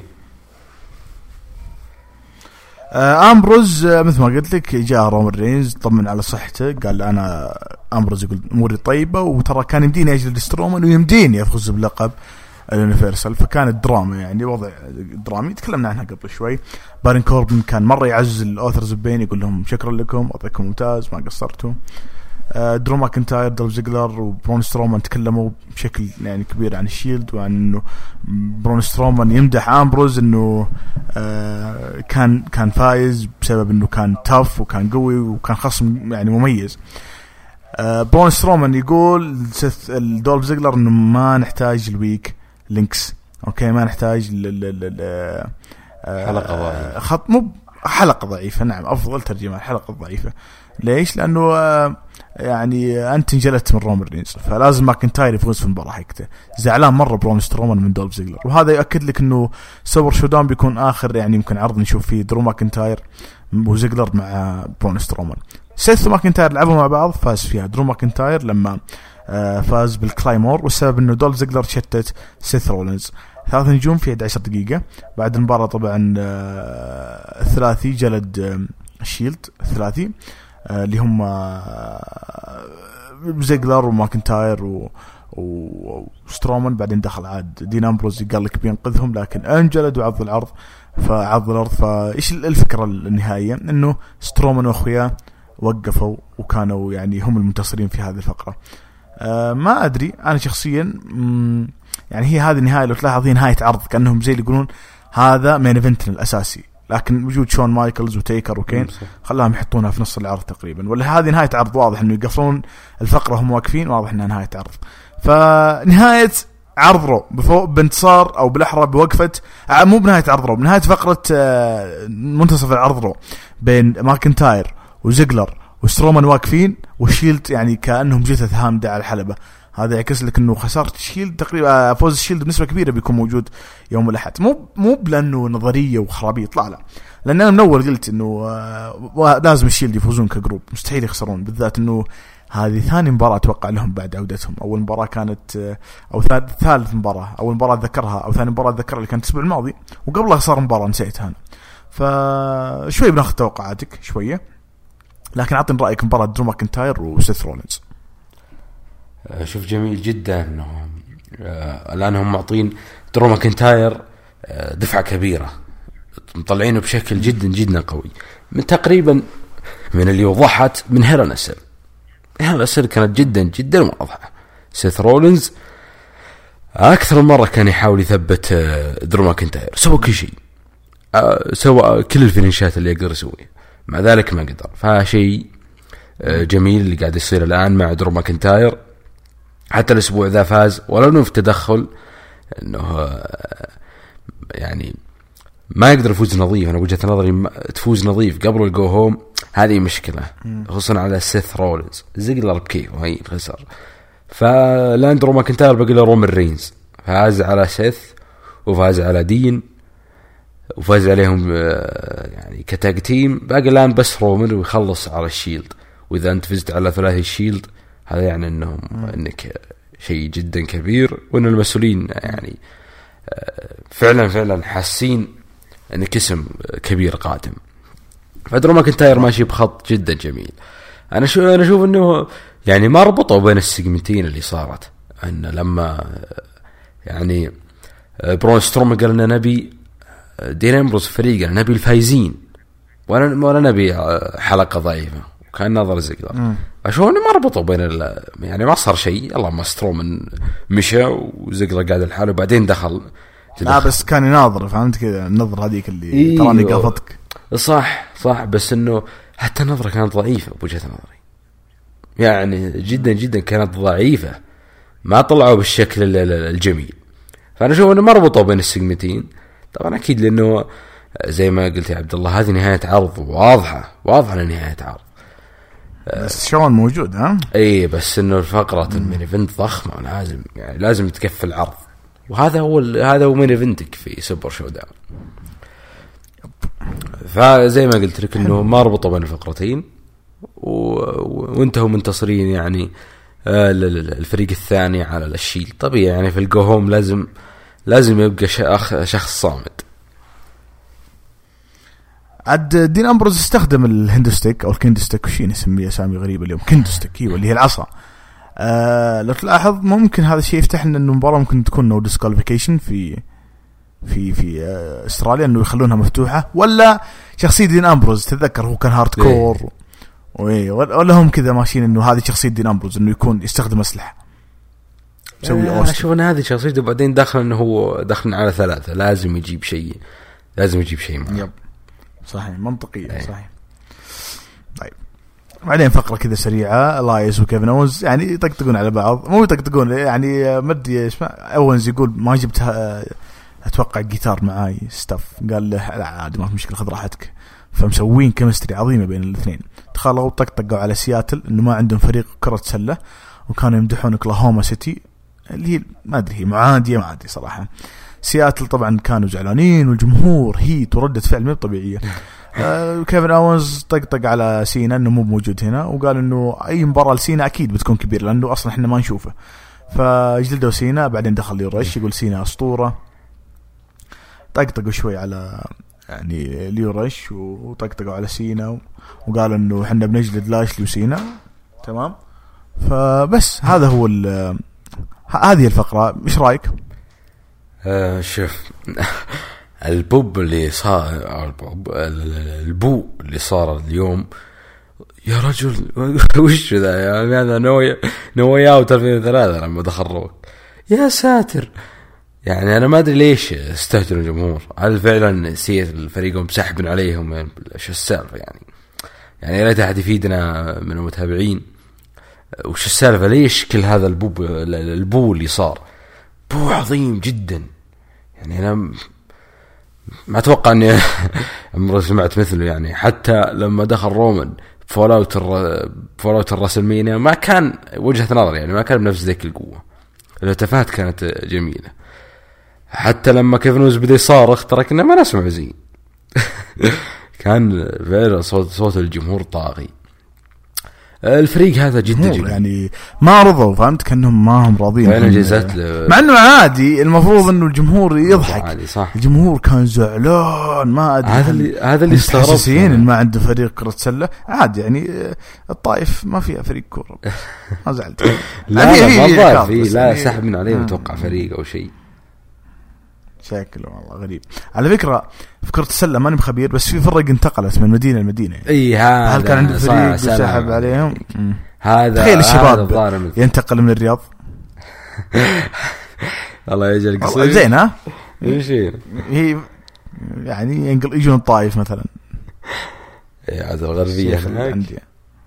أمبروز مثل ما قلت لك جاء رومان رينز طمن على صحته، قال أنا أمبروز يقول أموري طيبة، وترى كان يمديني أجل سترومان ويمديني أفوز بلقب اليونيفرسال. فكانت دراما يعني وضع درامي تكلمنا عنها قبل شوي. بارين كوربن كان مرة يعزز الأوثرز بين، يقول لهم شكرا لكم وضعكم ممتاز ما قصرتوا. درو ماكنتاير دولف زيجلر وبرون سترومان تكلموا بشكل يعني كبير عن الشيلد، وعن انه برون سترومان يمدح امبروز انه كان فايز بسبب انه كان تاف وكان قوي وكان خصم يعني مميز. برون سترومان يقول دولف زيجلر انه ما نحتاج الويك لينكس، اوكي ما نحتاج حلقة ضعيفة، خط مو حلقة ضعيفة. نعم افضل ترجمة الحلقة الضعيفة. ليش؟ لانه يعني انت انجلت من رومان رينز، فلازم ماكنتاير يفوز في المباراة حقته. زعلان مرة برون سترومان من دولف زيجلر، وهذا يؤكد لك انه سوبر شودان بيكون اخر يعني يمكن عرض نشوف فيه درو ماكنتاير وزيجلر مع برون سترومان. سيث وماكنتاير لعبوا مع بعض، فاز فيها درو ماكنتاير لما فاز بالكلايمور، والسبب انه دولف زيجلر شتت سيث رولينز. 3 نجوم في 11 دقيقة. بعد المباراة طبعا الثلاثي جلد الشيلد الثلاثي اللي هم زيجلر وماكنتاير وسترومان. بعدين دخل عاد دين أمبروز قال لك بينقذهم، لكن انجلد وعض العرض فعض الأرض. فإيش الفكرة النهائية؟ إنه سترومان وأخوياه وقفوا وكانوا يعني هم المنتصرين في هذه الفقرة. ما أدري أنا شخصيا يعني هي هذه النهاية لو تلاحظ هي نهاية عرض، كأنهم زي اللي يقولون هذا مين إيفنتنا الأساسي، لكن وجود شون مايكلز وتيكر وكين خلاهم يحطونها في نص العرض تقريبا. ولا هذه نهاية عرض واضح انه يقفلون الفقرة هم واقفين، واضح انها نهاية عرض. فنهاية عرض رو بانتصار او بالاحرى بوقفة، مو بنهاية عرض رو، بنهاية فقرة منتصف العرض رو بين ماكنتاير وزيجلر وسترومان واقفين، والشيلد يعني كأنهم جثث هامدة على الحلبة. هذا يعكس لك انه خسارة الشيلد تقريبا، فوز الشيلد بنسبة كبيرة بيكون موجود يوم الأحد. مو لانه نظرية وخرابيط، لا لان انا من اول قلت انه لازم الشيلد يفوزون كجروب، مستحيل يخسرون، بالذات انه هذه ثاني مباراة اتوقع لهم بعد عودتهم. اول مباراة كانت او ثالث مباراة، اول مباراة ذكرها او ثاني مباراة ذكرها اللي كانت الاسبوع الماضي، وقبلها صار مباراة نسيتها انا. فشوي بناخذ توقعاتك شوية، لكن اعطني رايك مباراة درو ماكنتاير وسيث رولينز. شوف جميل جدا انه الان هم معطين درو ماكنتاير دفعة كبيرة، مطلعينه بشكل جدا جدا قوي، من تقريبا من اللي وضحت من هيرن السل كانت جدا جدا واضحة. سيث رولينز اكثر مرة كان يحاول يثبت درو ماكنتاير، سوى كل شيء، سوى كل الفينيشات اللي يقدر يسويها، مع ذلك ما قدر. فشيء جميل اللي قاعد يصير الآن مع درو ماكنتاير. حتى الأسبوع ذا فاز ولو إنه في تدخل، إنه يعني ما يقدر يفوز نظيف. أنا وجهة نظري تفوز نظيف قبل الجو هوم هذه مشكلة، خصوصا على سيث رولينز. زيجلر بكيف وهي خسر، فالآن درو ماكنتاير بقى له رومان رينز، فاز على سيث وفاز على دين وفاز عليهم يعني كتاج تيم. باقي الآن بس رومان ويخلص على الشيلد، وإذا أنت فزت على ثلاثي الشيلد هذا يعني إنك شيء جدا كبير، وإن المسؤولين يعني فعلا حاسين إنك اسم كبير قادم. فدرو ماكنتاير ماشي بخط جدا جميل. أنا أشوف إنه يعني ما ربطوا بين السيجمنتين اللي صارت، إن لما يعني برون سترومان قال لنا نبي دين امبروز فريقنا، نبي الفايزين ولا نبي حلقة ضعيفة، وكان نظر زيجلر. أشوف إنه ما ربطوا بين يعني ما صار شيء. الله ما سترومان مشى وزيجلر قاعد الحال، وبعدين دخل. بس كان يناظر، فهمت كذا النظر هذيك اللي تراني قافتك. صح بس إنه حتى النظرة كانت ضعيفة بوجهة نظري، يعني جدا جدا كانت ضعيفة، ما طلعوا بالشكل الجميل. فأنا أشوف إنه ما ربطوا بين السيجمنتين. طبعا أكيد لأنه زي ما قلت يا عبد الله هذه نهاية عرض واضحة لنهاية عرض. بس شلون موجود اي بس انه الفقرة المين ايفنت ضخمة، لازم تكفي العرض، وهذا هو مين ايفنتك في سوبر شو داون. فزي ما قلت لك انه ما ربطوا بين الفقرتين وانتهوا منتصرين. يعني الفريق الثاني على الشيل طبيعي، يعني في الجو هوم لازم يبقى شخص صامد. عاد دين أمبروز استخدم الهندوستيك أو الكندستيك، وشي نسميه أسامي غريبة اليوم، كندستيك هي اللي هي العصا. لو تلاحظ ممكن هذا الشيء يفتح لنا إنه المباراة ممكن تكون نو ديسكواليفيكيشن في أستراليا، إنه يخلونها مفتوحة. ولا شخصية دين أمبروز تتذكر هو كان هارد كور ولا هم كذا ماشيين إنه هذه شخصية دين أمبروز إنه يكون يستخدم أسلحة. أشوف أن هذه شخصيته، وبعدين داخل إنه هو داخل على 3 لازم يجيب شيء معه. صحيح منطقية صحيح. طيب بعدين فقرة كذا سريعة، لايز وكيفن أوينز يعني يطقطقون على بعض، مو يطقطقون يعني مدي اسمه أوينز يقول ما جبت أتوقع الجيتار معاي ستاف، قال له لا عادي ما في مشكلة خذ راحتك. فمسوين كيمستري عظيمة بين الاثنين. تخلوا طقطقوا على سياتل إنه ما عندهم فريق كرة سلة، وكانوا يمدحون اوكلاهوما سيتي اللي هي ما أدري هي معادية ما أدري صراحة. سياتل طبعا كانوا زعلانين، والجمهور هيت وردة فعل مو طبيعية. كيفن أوينز طقطق على سينا انه مو موجود هنا، وقال انه اي مباراة لسينا اكيد بتكون كبيرة لانه اصلا احنا ما نشوفه. فجلدوا سينا، بعدين دخل ليوريش يقول سينا اسطورة. طقطقوا شوي على يعني ليوريش وطقطقوا على سينا، وقالوا انه احنا بنجلد لاشلي وسينا تمام. فبس هذا هو هذه الفقرة. ايش رايك؟ شوف البوب اللي صار، البو اللي صار اليوم يا رجل وش ذا يعني؟ هذا نوي اوت 2003 لما دخل روك. يا ساتر يعني انا ما ادري ليش استهتروا الجمهور. هل فعلا سياتل فريقهم سحب عليهم شو السالفه يعني لا احد يفيدنا من المتابعين وش السالفه؟ ليش كل هذا البو اللي صار بو عظيم جدا؟ يعني انا ما اتوقع اني عمري سمعت مثله. يعني حتى لما دخل رومان فولاوت الرسلمينيا ما كان وجهة نظر، يعني ما كان بنفس ذيك القوة. الهتافات كانت جميلة. حتى لما كيفن أوز بدأ يصارخ ترى كنا ما نسمع زين. كان فعلا صوت الجمهور طاغي. الفريق هذا جدا جميل. يعني ما رضوا، فهمت كأنهم ما هم راضين مع انه عادي. المفروض انه الجمهور يضحك. عادي صح. الجمهور كان زعلان ما ادري. هذا اللي استغربت ان ما عنده فريق كرة سلة. عادي يعني الطائف ما فيها فريق كرة. ما زعلت. لا سحب من عليه وتوقع فريق او شيء. شكله والله غريب. على فكرة في كرة السلة ماني بخبير، بس في فرق انتقلت من مدينة لمدينة يعني. اي هذا هل كان عنده فريق وسحب عليهم؟ هذا تخيل الشباب ينتقل من الرياض. الله يجعل قصير زين. ها ايش هي يعني يجون الطائف مثلا. عاد الغربية عندي.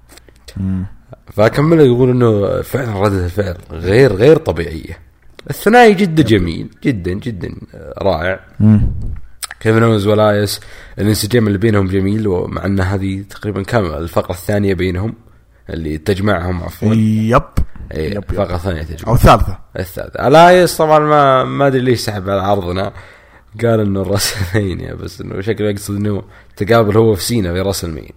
فاكمل يقول انه فعلا ردة الفعل غير طبيعية. الثنائي جدا جميل جدا جدا رائع. كيفن أوز ولايس الانسجام اللي بينهم جميل، ومع أن هذه تقريبا كامل الفقرة الثانية بينهم اللي تجمعهم عفوا. يب فقرة ثانية تجمع أو الثالثة. ولايس طبعا ما أدري ليش سحب على عرضنا. قال إنه الرسلمين بس إنه شكله يقصد إنه تقابل هو في سينا في رسلمين.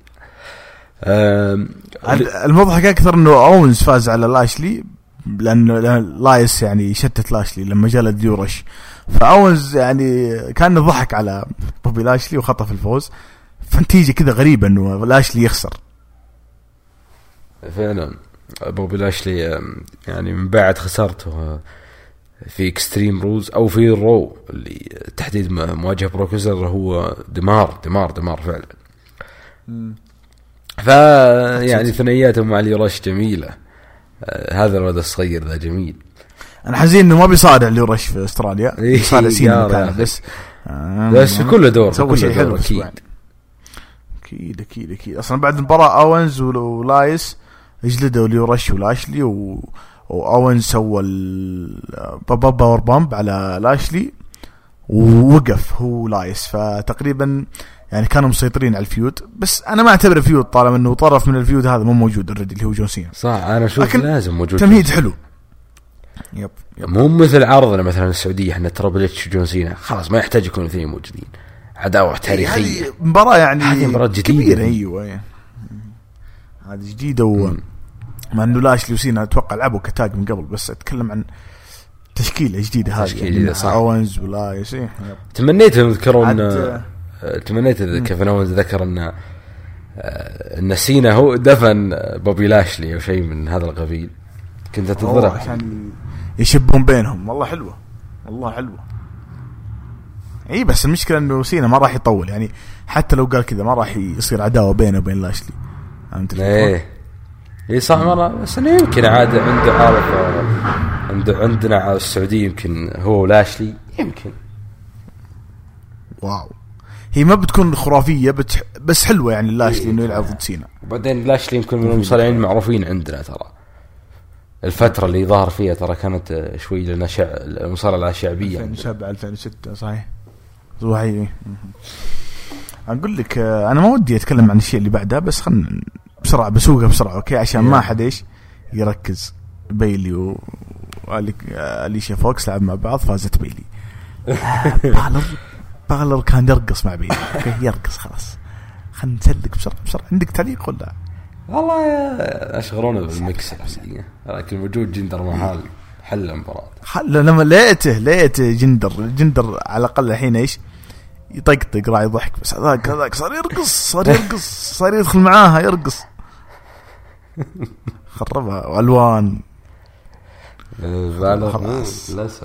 المضحك أكثر إنه أونز فاز على لاشلي، لأنه لايس يعني شتت لاشلي لما جاء الديورش. فأونز يعني كان ضحك على بوبي لاشلي وخطف الفوز. فنتيجة كذا غريبة إنه لاشلي يخسر. فعلا بوبي لاشلي يعني من بعد خسارته في اكستريم روز أو في رو اللي تحديد مواجهة بروكوزر هو دمار فعلا. يعني ثنائياتهم مع اليورش جميلة. هذا الولد الصغير ذا جميل. أنا حزين إنه ما بيصارع اليورش في أستراليا. بيصارع سينا بس في كل دور سوى شيء حلو. أكيد أصلا بعد المباراة أوينز ولايس اجلدوا اليورش ولاشلي وأوينز سوى باور بامب على لاشلي ووقف هو لايس. فتقريبا يعني كانوا مسيطرين على الفيود. بس أنا ما أعتبره فيود طالما إنه طرف من الفيود هذا مو موجود الرد اللي هو جون سينا. صح أنا أشوف لازم موجود تمهيد حلو. يب. مو مثل عرضنا مثلا السعودية احنا ترابل اتش وجون سينا خلاص ما يحتاج يكون اثنين موجودين. عداوة تاريخية. مباراة يعني هذه مباراة جديدة. أيوة هذه جديدة. مع إنه لاشلي وسينا أتوقع لعبوا كتاج من قبل، بس أتكلم عن تشكيلة جديدة. هذه جديدة صح. أوينز ولا شيء. تمنيت يذكرون تمنيت كيفن أوينز ذكر أن سينا هو دفن بوبي لاشلي أو شيء من هذا القبيل. كنت أتذكر عشان يشبون بينهم. والله حلوة اي. بس المشكلة انه سينا ما راح يطول يعني. حتى لو قال كذا ما راح يصير عداوة بينه وبين لاشلي. ايه صح مرة. بس انه يمكن عاد عنده عارف عندنا على السعودية يمكن هو لاشلي يمكن. واو هي ما بتكون خرافية بس حلوة يعني لاشلي انه يلعب ضد سينا. وبعدين لاشلي يمكن من المصارعين المعروفين عندنا ترى. الفترة اللي ظهر فيها ترى كانت شوي لنا المصارعة شعبية 2007 2006 صحيح. أقول لك أنا ما ودي أتكلم عن الشيء اللي بعدها، بس خلنا بسرعة بسوقها بسرعة أوكي عشان ما حد إيش يركز. بيلي وأليشيا فوكس لعب مع بعض فازت بيلي. بالر كان يرقص مع بيلي. أوكي يرقص خلاص. خلنا نسلك بسرعة. عندك تعليق ولا؟ والله أشغلونا بالمكس لكن وجود جندر محل حل المباراة. لما لقيته جندر على الأقل الحين إيش يطقطق راعي ضحك. بس هذاك صار يرقص صار يدخل معاها يرقص. خربها والوان للاسف.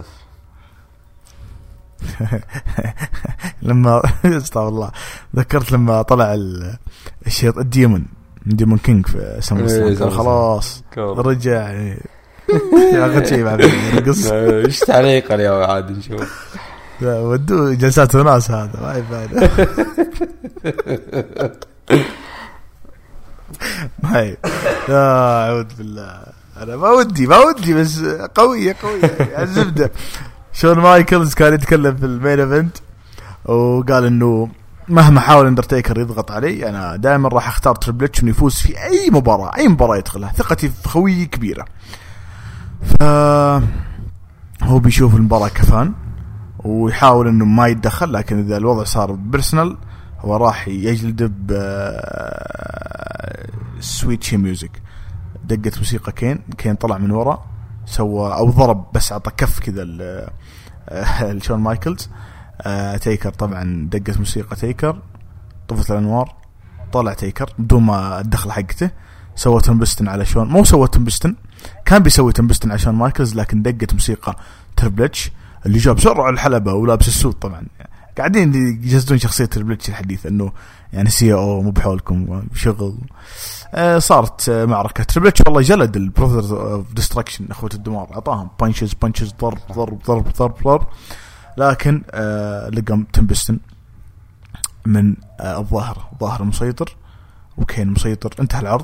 لما استغفر الله ذكرت لما طلع الشيط الديمون كينج في سمر خلاص رجع. يا اخي شيء بعد القص ايش تعليق اليوم عاد نشوف. لا ودوا جلسات وناس هذا ما يبان. هاي لا اعوذ بالله انا ما ودي بس قويه الزبده. شون مايكلز كان يتكلم في المين ايفنت وقال انه مهما حاول اندرتيكر يضغط علي انا دائما راح اختار تريبل اتش انه يفوز في اي مباراه يدخلها. ثقتي في خويي كبيره. فهو بيشوف المباراه كفان ويحاول انه ما يتدخل، لكن اذا الوضع صار بيرسونال هو راح يجلد سويت ميوزك. دقت موسيقى كين طلع من ورا سوى او ضرب بس عطى كف كذا لشون مايكلز. تيكر طبعا دقت موسيقى تيكر، طفت الانوار، طلع تيكر بدون ما الدخل حقته، سوى تمبستن على شون. مو سوى تمبستن، كان بيسوي تمبستن على شون مايكلز، لكن دقت موسيقى تريبل اتش اللي جاب بسرعه الحلبه ولابس السود. طبعا قاعدين يجسدون شخصيه تريبل اتش الحديث انه يعني سي او مو بحولكم شغل. صارت معركه. تريبل اتش والله جلد البروفيسورز اوف ديستركشن اخوه الدمار، اعطاهم بانشز ضرب لكن لقم تمبستن من الظاهر مسيطر وكين مسيطر. انتهى العرض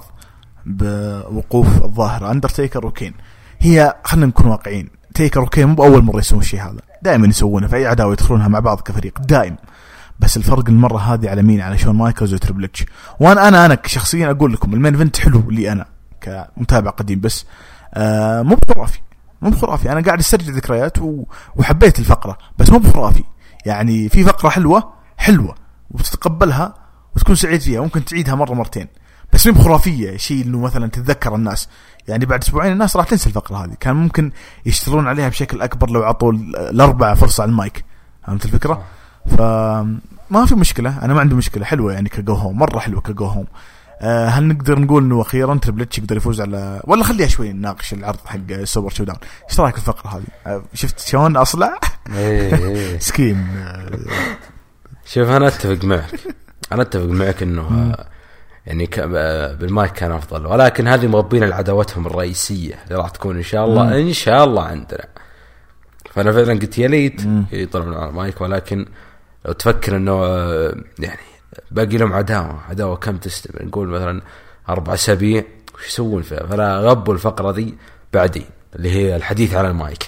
بوقوف الظاهر اندرتيكر وكين. هي خلينا نكون واقعين، تيكر وكين مو اول مره يسوون الشيء هذا، دائما يسوونه في اي عداوه يدخلونها مع بعض كفريق دائم. بس الفرق المره هذه على مين؟ على شون مايكلز وتريبل اتش. وانا شخصيا اقول لكم المين ايفنت حلو لي انا كمتابع قديم، بس مو بخرافي. انا قاعد استرجع ذكريات وحبيت الفقره، بس مو بخرافي. يعني في فقره حلوه وتتقبلها وتكون سعيد فيها، ممكن تعيدها مره مرتين، بس مو بخرافيه. شيء انه مثلا تتذكر الناس، يعني بعد اسبوعين الناس راح تنسى الفقره هذه. كان ممكن يشتغلون عليها بشكل اكبر لو عطوا الاربعه فرصه على المايك. فهمت الفكره؟ فما في مشكله، انا ما عندي مشكله. حلوه يعني كجو هوم، مره حلوه كجو هوم. هل نقدر نقول انه اخيرا تريبل اتش يقدر يفوز على، ولا خليها شوي نناقش العرض حق سوبر شو داون؟ ايش رايك في الفقره هذه؟ شفت شلون اصلع سكيم. شوف انا اتفق معك انه يعني بالمايك كان افضل، ولكن هذه مغبين لعداوتهم الرئيسيه اللي راح تكون ان شاء الله عندنا. فانا فعلا قلت يا ليت يطلعون على المايك، ولكن لو تفكر انه يعني باقي لهم عداوه كم تستمر، نقول مثلا 4 أسابيع، وش يسوون فيها؟ فلا غبوا الفقره ذي بعدين اللي هي الحديث على المايك.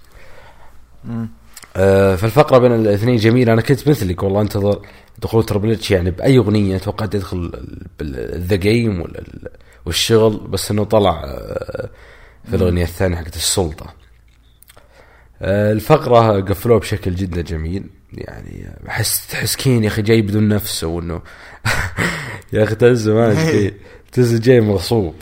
فالفقره بين الاثنين جميله. انا كنت مثلك والله انتظر دخول تريبل اتش يعني باي اغنيه، توقعت يدخل بالذا جيم والشغل، بس انه طلع في الاغنيه الثانيه حقت السلطه. الفقره قفلوها بشكل جدا جميل، يعني تحس كين يا اخي جاي بدون نفس، وانه يا اخي تهز جاي مغصوب.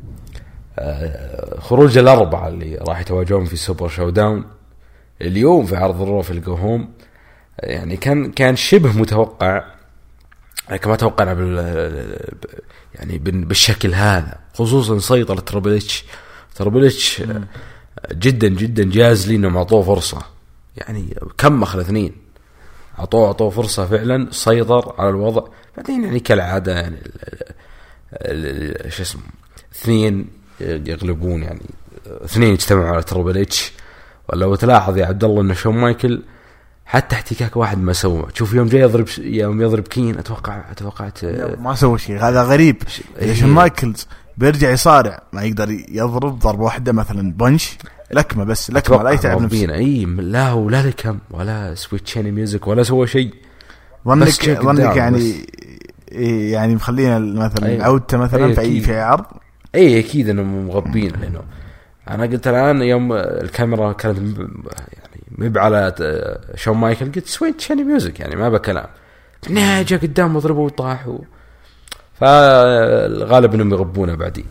خروج الاربعه اللي راح يتواجهون في سوبر شو داون اليوم في عرض الرو في الجو هوم، يعني كان شبه متوقع، لكن ما توقعنا يعني بالشكل هذا، خصوصا سيطرة تريبل اتش جدا جدا جاز لي انهم عطوه فرصة. يعني كم اخذ 2 عطوه فرصة فعلا، سيطر على الوضع. بعدين يعني كالعادة يعني شو اسمه 2 يغلبون، يعني 2 يجتمعوا على تريبل اتش. ولو تلاحظ يا عبد الله ان شون مايكل حتى احتكاك واحد ما سوى. شوف يوم جاي يضرب كين اتوقعت ما سوى شيء. هذا غريب. شون مايكلز بيرجع يصارع، ما يقدر يضرب ضربه واحده مثلا بنش لكمه، بس لكمه لا يتعب نفسه. لا ولا لكم ولا سويتش ميوزك ولا سوى شيء. ظنك يعني مخلينا مثلا عودته مثلا في اي عرض. اكيد انهم مغبين، لانه انا قلت الان يوم الكاميرا كانت يعني مب على شون مايكل، قلت سويت ميوزك يعني ما بكلام. ناجا قدام وضربوا وطاحوا، فالغالب انهم يغبونه بعدين.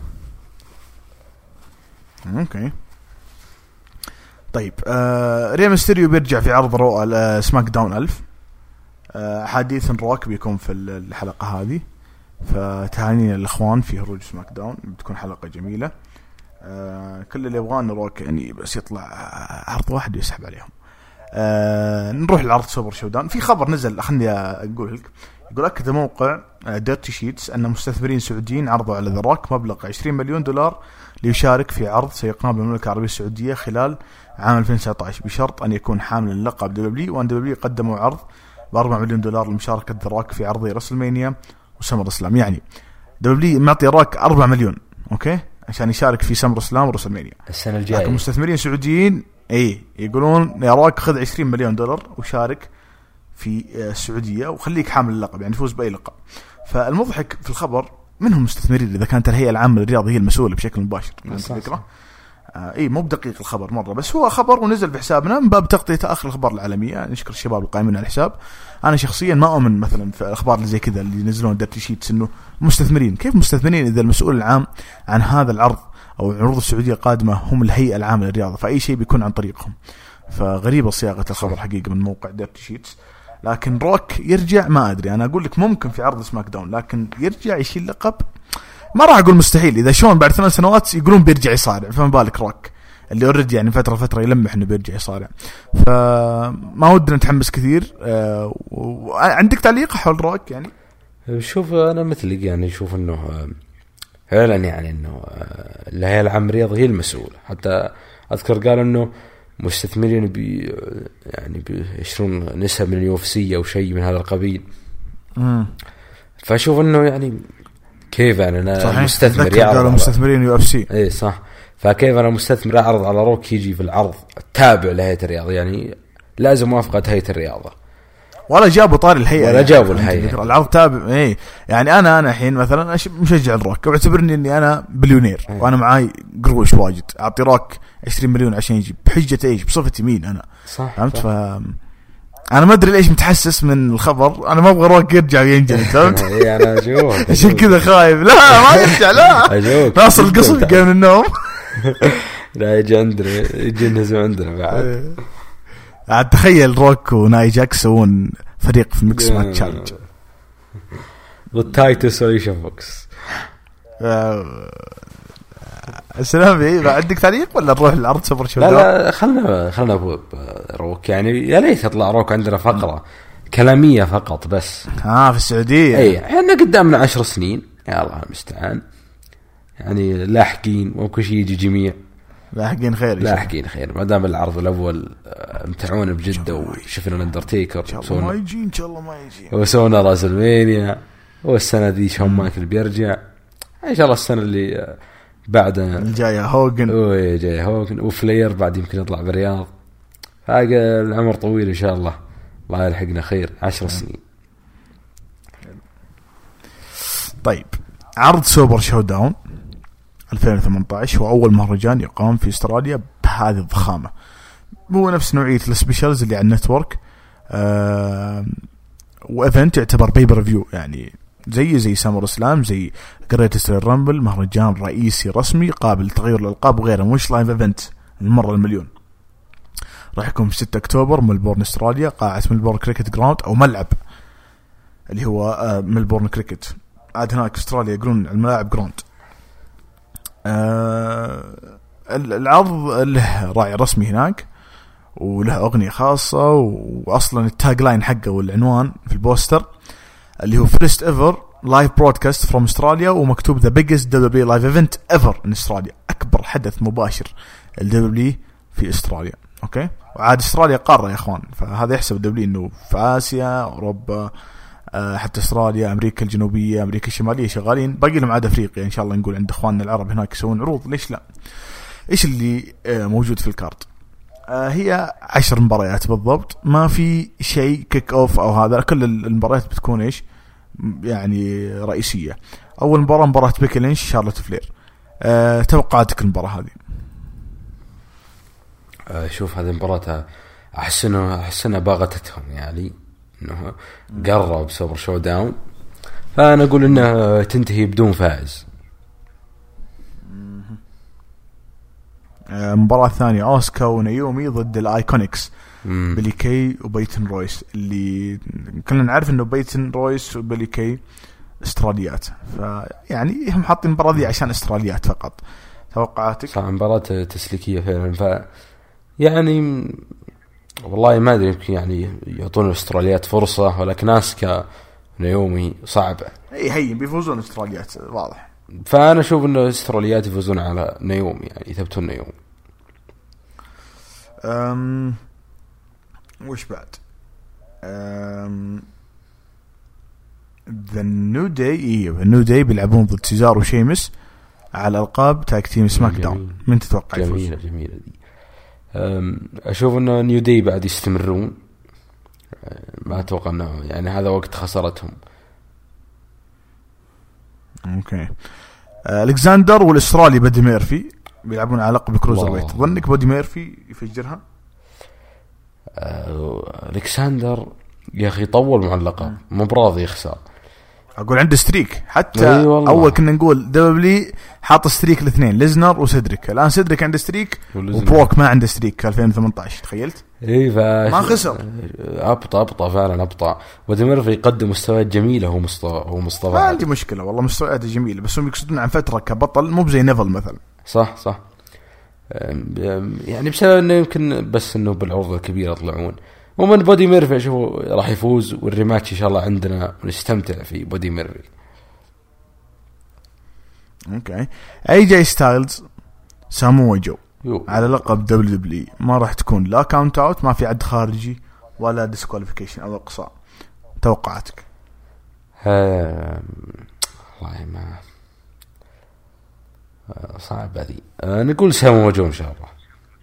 اوكي طيب. ري ميستيريو بيرجع في عرض رو سماك داون 1000. حديث روك بيكون في الحلقة هذه، فتهانينا الإخوان في هروج سماك داون. بتكون حلقة جميلة. كل اللي يبغاه روك يعني بس يطلع عرض واحد ويسحب عليهم. نروح لعرض سوبر شو داون. في خبر نزل خلني أقول لك، يقول أكد موقع ديرتي شيتس أن مستثمرين سعوديين عرضوا على ذا روك مبلغ $20 مليون ليشارك في عرض سيقام بالمملكة العربية السعودية خلال عام 2019 بشرط أن يكون حامل اللقب دبليو. وأن دبليو قدموا عرض $4 مليون لمشاركة ذا روك في عرضي رسلمانيا وسمر اسلام. يعني دبليو معطي روك 4 مليون اوكي عشان يشارك في سمر اسلام ورسلمانيا السنة الجاية. لكن مستثمرين سعوديين يقولون يا روك خذ $20 مليون وشارك في السعودية وخليك حامل اللقب، يعني فوز بأي لقب. فالمضحك في الخبر منهم مستثمرين إذا كانت الهيئة العامة للرياضة هي المسؤولة بشكل مباشر. الفكرة مو بدقيق الخبر مرة، بس هو خبر ونزل بحسابنا من باب تغطية آخر الأخبار العالمية. نشكر الشباب القائمين على الحساب. أنا شخصيا ما أؤمن مثلا في الأخبار اللي زي كذا اللي ينزلون ديرتي شيتس إنه مستثمرين. كيف مستثمرين إذا المسؤول العام عن هذا العرض أو العروض السعودية قادمة هم الهيئة العامة للرياضة، فأي شيء بيكون عن طريقهم. فغريبة صياغة الخبر حقيقة من موقع ديرتي شيتس. لكن روك يرجع ما أدري، أنا أقول لك ممكن في عرض سماك داون، لكن يرجع يشيل لقب ما راح أقول مستحيل. إذا شون بعد 8 سنوات يقولون بيرجع يصارع، فما بالك روك اللي أوريدي يعني فترة يلمح إنه بيرجع يصارع. فما ودنا نتحمس كثير. عندك تعليق حول روك؟ يعني شوف أنا مثلك، يعني شوف إنه فعلا يعني إنه الهيئة العامة للرياضة هي المسؤولة. حتى أذكر قالوا إنه مستثمرين يعني بيشترون نسبة من اليوفسية أو شيء من هذا القبيل. فأشوف إنه يعني كيف يعني أنا مستثمر يعرض مستثمرين يو اف سي. إيه صح. فكيف أنا مستثمر أعرض على روك يجي في العرض التابع لهيئة الرياضة؟ يعني لازم موافقة هيئة الرياضة. ولا جابوا طار الهيئة ولا جابوا الهيئة. العرض تابع. يعني أنا الحين مثلا مشجع الروك واعتبرني إني أنا بليونير وأنا معاي قروش واجد، أعطي روك 20 مليون عشان يجي بحجة إيش؟ بصفتي مين أنا؟ صح. فهمت؟ أنا ما أدري ليش متحسس من الخبر. أنا ما أبغى روك يرجع وينجلد. فهمت؟ أنا أشوف عشان كذا خايف. لا ما يرجع. لا ناصر القصر قام من النوم. لا يجي عندنا، يجي نزل عندنا بعد. عاد تخيل روك وناي جاك يسوون فريق في ميكس ماتش تشالنج والتايتو سوليوشن بوكس. السلام. عندك تعليق ولا نروح العرض سوبر شو؟ لا خلنا روك. يعني يا ليت يطلع روك عندنا فقرة كلامية فقط بس. في السعودية. اي احنا قدامنا 10 سنين يا الله المستعان، يعني لاحقين وكل شيء يجي جميع لاحقين خير ما دام العرض الأول امتعونا بجدة وشفنا الأندرتيكر ما يجي إن شاء الله ما يجي وسونا راسلمانيا، والسنة دي شون مايكل بيرجع إن شاء الله. السنة اللي بعدها الجاية هوغن وفلير بعد يمكن يطلع بالرياض. فاقا العمر طويل إن شاء الله، الله يلحقنا خير 10 سنين. طيب عرض سوبر شو داون 2018 هو أول مهرجان يقام في استراليا بهذه الضخامة. هو نفس نوعية السبيشالز اللي على النتورك. وإيفنت يعتبر بيبر فيو، يعني زي سامر اسلام، زي جريتست رامبل، مهرجان رئيسي رسمي قابل لتغيير الألقاب وغيره، مش لايف إيفنت المرة المليون. راح يكون في 6 أكتوبر ملبورن استراليا، قاعة ملبورن كريكت جراوند أو ملعب اللي هو ملبورن كريكت. عاد هناك استراليا يقولون الملاعب جراوند. العرض له راعي رسمي هناك وله أغنية خاصة، وأصلا التاج لاين حقه والعنوان في البوستر اللي هو first ever live broadcast from Australia، ومكتوب the biggest WWE live event ever in Australia، أكبر حدث مباشر WWE في استراليا. أوكي، وعاد استراليا قارة يا أخوان، فهذا يحسب WWE إنه في آسيا، أوروبا، حتى استراليا، أمريكا الجنوبية، أمريكا الشمالية شغالين. باقي لهم عاد أفريقيا إن شاء الله نقول عند إخواننا العرب هناك يسوون عروض، ليش لا؟ إيش اللي موجود في الكارت؟ هي 10 مباريات بالضبط، ما في شيء كيك أوف أو هذا. كل المباريات بتكون إيش يعني رئيسية. أول مباراة بيكي لينش شارلوت فلير. توقعاتك المباراة هذه؟ شوف هذه المباراة أحسنها باغتتهم، يعني إنه قرب سوبر شو داون، فأنا أقول إنها تنتهي بدون فائز. مباراة ثانية أوسكا ونيومي ضد الآيكونيكس، بيلي كي وبيتن رويس، اللي كلنا نعرف إنه بيتن رويس وبيلي كي استراليات، فيعني هم حاطين المباراة دي عشان استراليات فقط. توقعاتك؟ صح، مباراة تسليكية فعلا. يعني والله ما أدري، يمكن يعني يعطون الاستراليات فرصة، ولكن ناسكا نيومي صعبة. هي بيفوزون استراليات واضح. فأنا أشوف إنه استراليات يفوزون على نيومي يعني يثبتون نيومي. وش بعد؟ ذا نيو داي. النيو داي بيلعبون ضد سيزار وشيمس على ألقاب تاك تيم سماك داون. من تتوقع يفوز؟ جميلة دي. أشوف إنه نيو داي بعد يستمرون. ما أتوقع إنه يعني هذا وقت خسارتهم. اوكي. الكساندر والأسترالي بودي ميرفي بيلعبون على لقب كروزر ويت. ظنك بودي ميرفي يفجرها؟ الكساندر يا أخي طول مع اللقب مو براضي يخسر. أقول عنده ستريك حتى أول كنا نقول دبلي حاط ستريك الاثنين ليزنر وسيدريك. الآن سيدريك عنده ستريك وبروك ما عنده ستريك 2018 تخيلت؟ ما خسر. أبطأ فعلا أبطأ. ودي ميرفي يقدم مستويات جميلة. هو مصطفى ما عندي مشكلة والله مستوياته جميلة بس هم يقصدون عن فترة كبطل مو بزي نيفل مثلا. صح يعني بسبب انه يمكن بس انه بالعروض الكبيرة يطلعون. ومن بودي ميرفي اشوفه راح يفوز والريماتش ان شاء الله عندنا ونستمتع في بودي ميرفي. اوكي. اي جاي ستايلز سامو جو على لقب دبليو ما راح تكون لا كاونت اوت ما في عد خارجي ولا ديسكواليفيكيشن او اقصاء. توقعاتك؟ والله ما صعب هذه. نقول سامو جو ان شاء الله.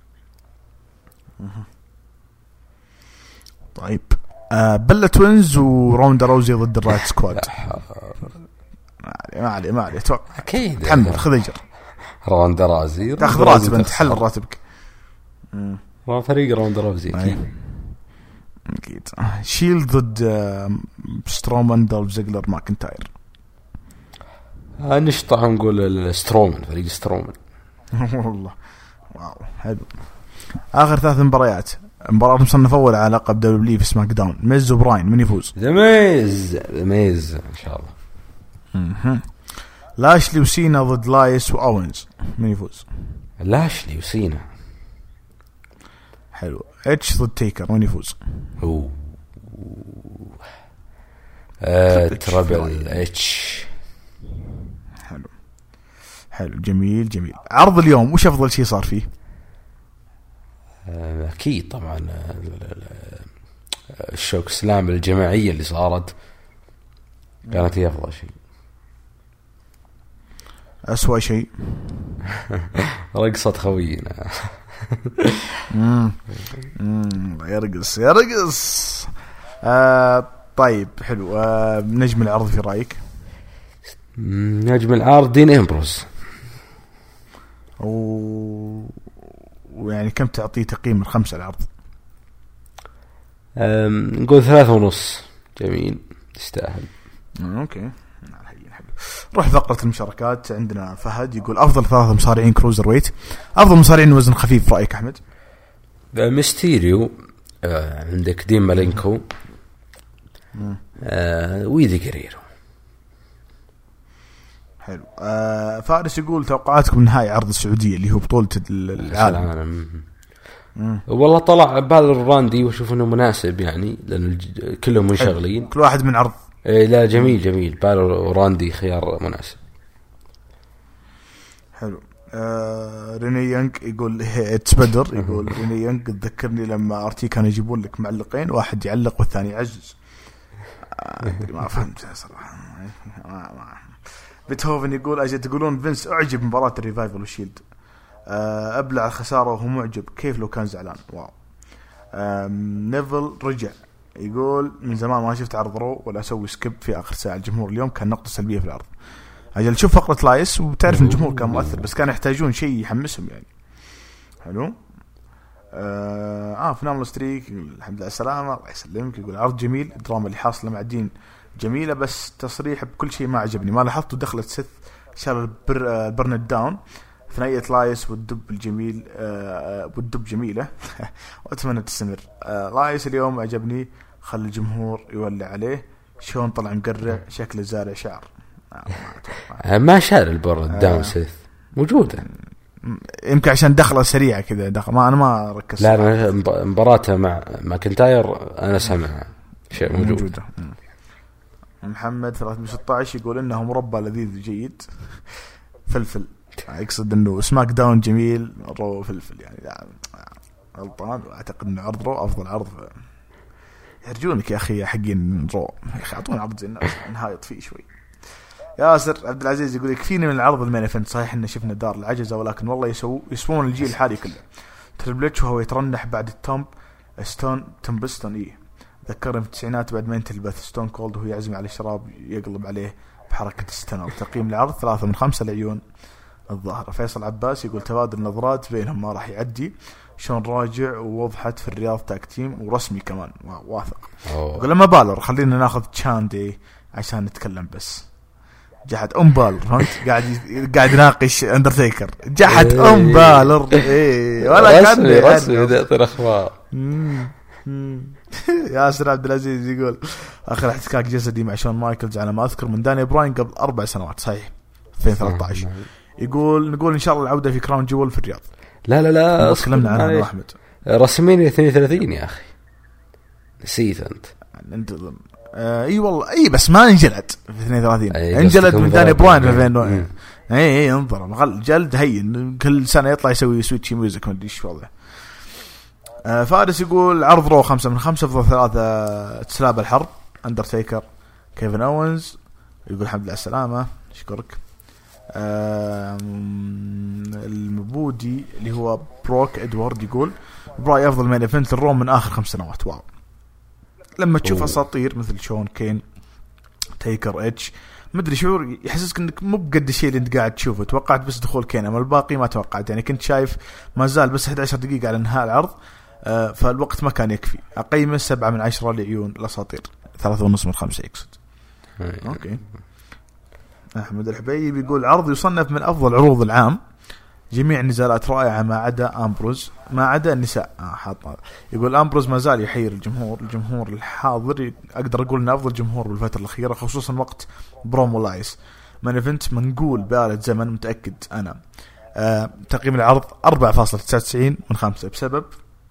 طيب بلا توينز وروندا روزي ضد الرايت سكواد. ما عليه اتوقع اكيد تحمل خذ اجر. روندا روزي تاخذ راتب انت حل راتبك. ما فريق روندا روزي اكيد. شيلد ضد سترومان دولف زيجلر ماكنتاير. نشطح نقول سترومان فريق سترومان. والله واو حلو. آخر 3 مباريات. مباراة مصنف أول على لقب دبليو في سماك داون ميز وبراين من يفوز؟ ميز إن شاء الله. لاشلي وسينا ضد لايس وأوينز من يفوز؟ لاشلي وسينا. حلو. اتش ضد تيكر من يفوز؟ ترابل اتش. حلو جميل. عرض اليوم وش أفضل شيء صار فيه؟ أكيد طبعا الشوك سلام الجماعية اللي صارت كانت هي أفضل شيء. أسوأ شيء رقصة خوينا. يرقص. طيب حلو. نجم العرض في رأيك؟ نجم العرض دين إمبروز. ويعني كم تعطيه تقييم ال5 العرض؟ نقول 3.5. جميل يستاهل. اوكي حلو. روح فقرة المشاركات. عندنا فهد يقول أفضل 3 مصارعين كروزر ويت. أفضل مصارعين وزن خفيف رأيك أحمد؟ ميستيريو. عندك دين مالينكو. ويدي جريرو. حلو. فارس يقول توقعاتكم نهاية عرض السعودية اللي هو بطولة العالم. والله طلع بالر راندي وشوف انه مناسب يعني لان كلهم منشغلين كل واحد من عرض. لا جميل بالر وراندي خيار مناسب. حلو. ريني يانج يقول اتس بدر. يقول ريني يانج تذكرني لما ارتي كانوا يجيبون لك معلقين واحد يعلق والثاني يعزز. ما فهمت صراحة. ما بيتهوفن يقول أجل تقولون فينس أعجب مباراة الريفايفل والشيلد. أبلع الخسارة وهو معجب كيف لو كان زعلان. واو. نيفل رجع يقول من زمان ما شفت عرض رو ولا أسوي سكيب في آخر ساعة. الجمهور اليوم كان نقطة سلبية في العرض. أجل شوف فقرة لايس وتعرف الجمهور كان مؤثر بس كان يحتاجون شيء يحمسهم يعني. حلو. فنان ستريك الحمد لله السلامة الله يسلمك. يقول عرض جميل. الدراما اللي حاصلة مع الدين جميلة بس تصريح بكل شيء ما عجبني. ما لاحظته دخلت سيث شال برنت داون ثنائية لايس والدب الجميل والدب جميلة. وأتمنى تستمر. لايس اليوم عجبني. خلي الجمهور يولع عليه. شلون طلع مقرع شكله زارع شعر. ما شال البرنت داون سيث موجودة يمكن عشان دخله سريعة كذا دخل. أنا ما ركزت. لا مباراته مع ماكنتاير أنا سمع شيء موجودة. محمد 316 يقول انه مربى لذيذ جيد. فلفل يقصد انه سماك داون جميل، رو فلفل يعني. لا غلطان، اعتقد انه عرض رو افضل عرض. يرجونك يا اخي حقين رو يا اخي، اعطونا عرض زي الناس نهايط فيه شوي. ياسر عبد العزيز يقول يكفيني من العرض المين ايفنت، صحيح ان شفنا دار العجزه ولكن والله يسوون الجيل الحالي كله. تريبل اتش وهو يترنح بعد التوم ستون تمبستون ذكرني في التسعينات بعد ما ينتهي البث ستون كولد وهو يعزم على الشراب يقلب عليه بحركه الستنر. تقييم العرض 3 من 5 العيون الظاهره. فيصل عباس يقول تبادل نظرات بينهم ما راح يعدي، شون راجع ووضحت في الرياض تاك تيم ورسمي كمان واثق. يقول لما بالر خلينا ناخذ تشاندي عشان نتكلم بس. جحد بالر فهمت، قاعد يناقش اندرتيكر. جحد بالر ايه ولا كان رسمي يعطي اخبار. ياسر عبد العزيز يقول اخر احتكاك جسدي مع شون مايكلز على ما اذكر من داني براين قبل 4 سنوات، صحيح 2013. نقول ان شاء الله العوده في كراون جول في الرياض. لا تكلمنا عنها احمد. رسمين 32 يا اخي، نسيت انت اي والله اي، بس ما انجلد في 32 انجلد من داني براين في 2000. اي انظر مغل جلد هين كل سنه يطلع يسوي سويتشي ميوزك ما ادري ايش وضعه. فارس يقول عرض رو 5 من 5 افضل 3 تسلاب الحرب اندرتيكر كيفن اونز. يقول الحمد لله على السلامه اشكرك. المبودي اللي هو بروك ادوارد يقول براي افضل مين ايفنت الروم من اخر 5 سنوات. واو، لما تشوف اساطير مثل شون كين تيكر اتش مدري شعور يحسسك انك مو بقد الشيء اللي انت قاعد تشوفه. توقعت بس دخول كين، اما الباقي ما توقعت يعني. كنت شايف ما زال بس 11 دقيقه على انهاء العرض، فالوقت ما كان يكفي. اقيمه 7 من 10 لعيون الاساطير، 3.5 من 5 يقصد. اوكي. احمد الحبيب يقول عرض يصنف من افضل عروض العام، جميع النزالات رائعه ما عدا امبروز، ما عدا النساء. حاط يقول امبروز ما زال يحير الجمهور الحاضر. اقدر اقول ان افضل جمهور بالفتره الاخيره خصوصا وقت برومو لايس. من ايفنت منقول بآلة زمن متاكد انا. تقييم العرض 4.99 من 5 بسبب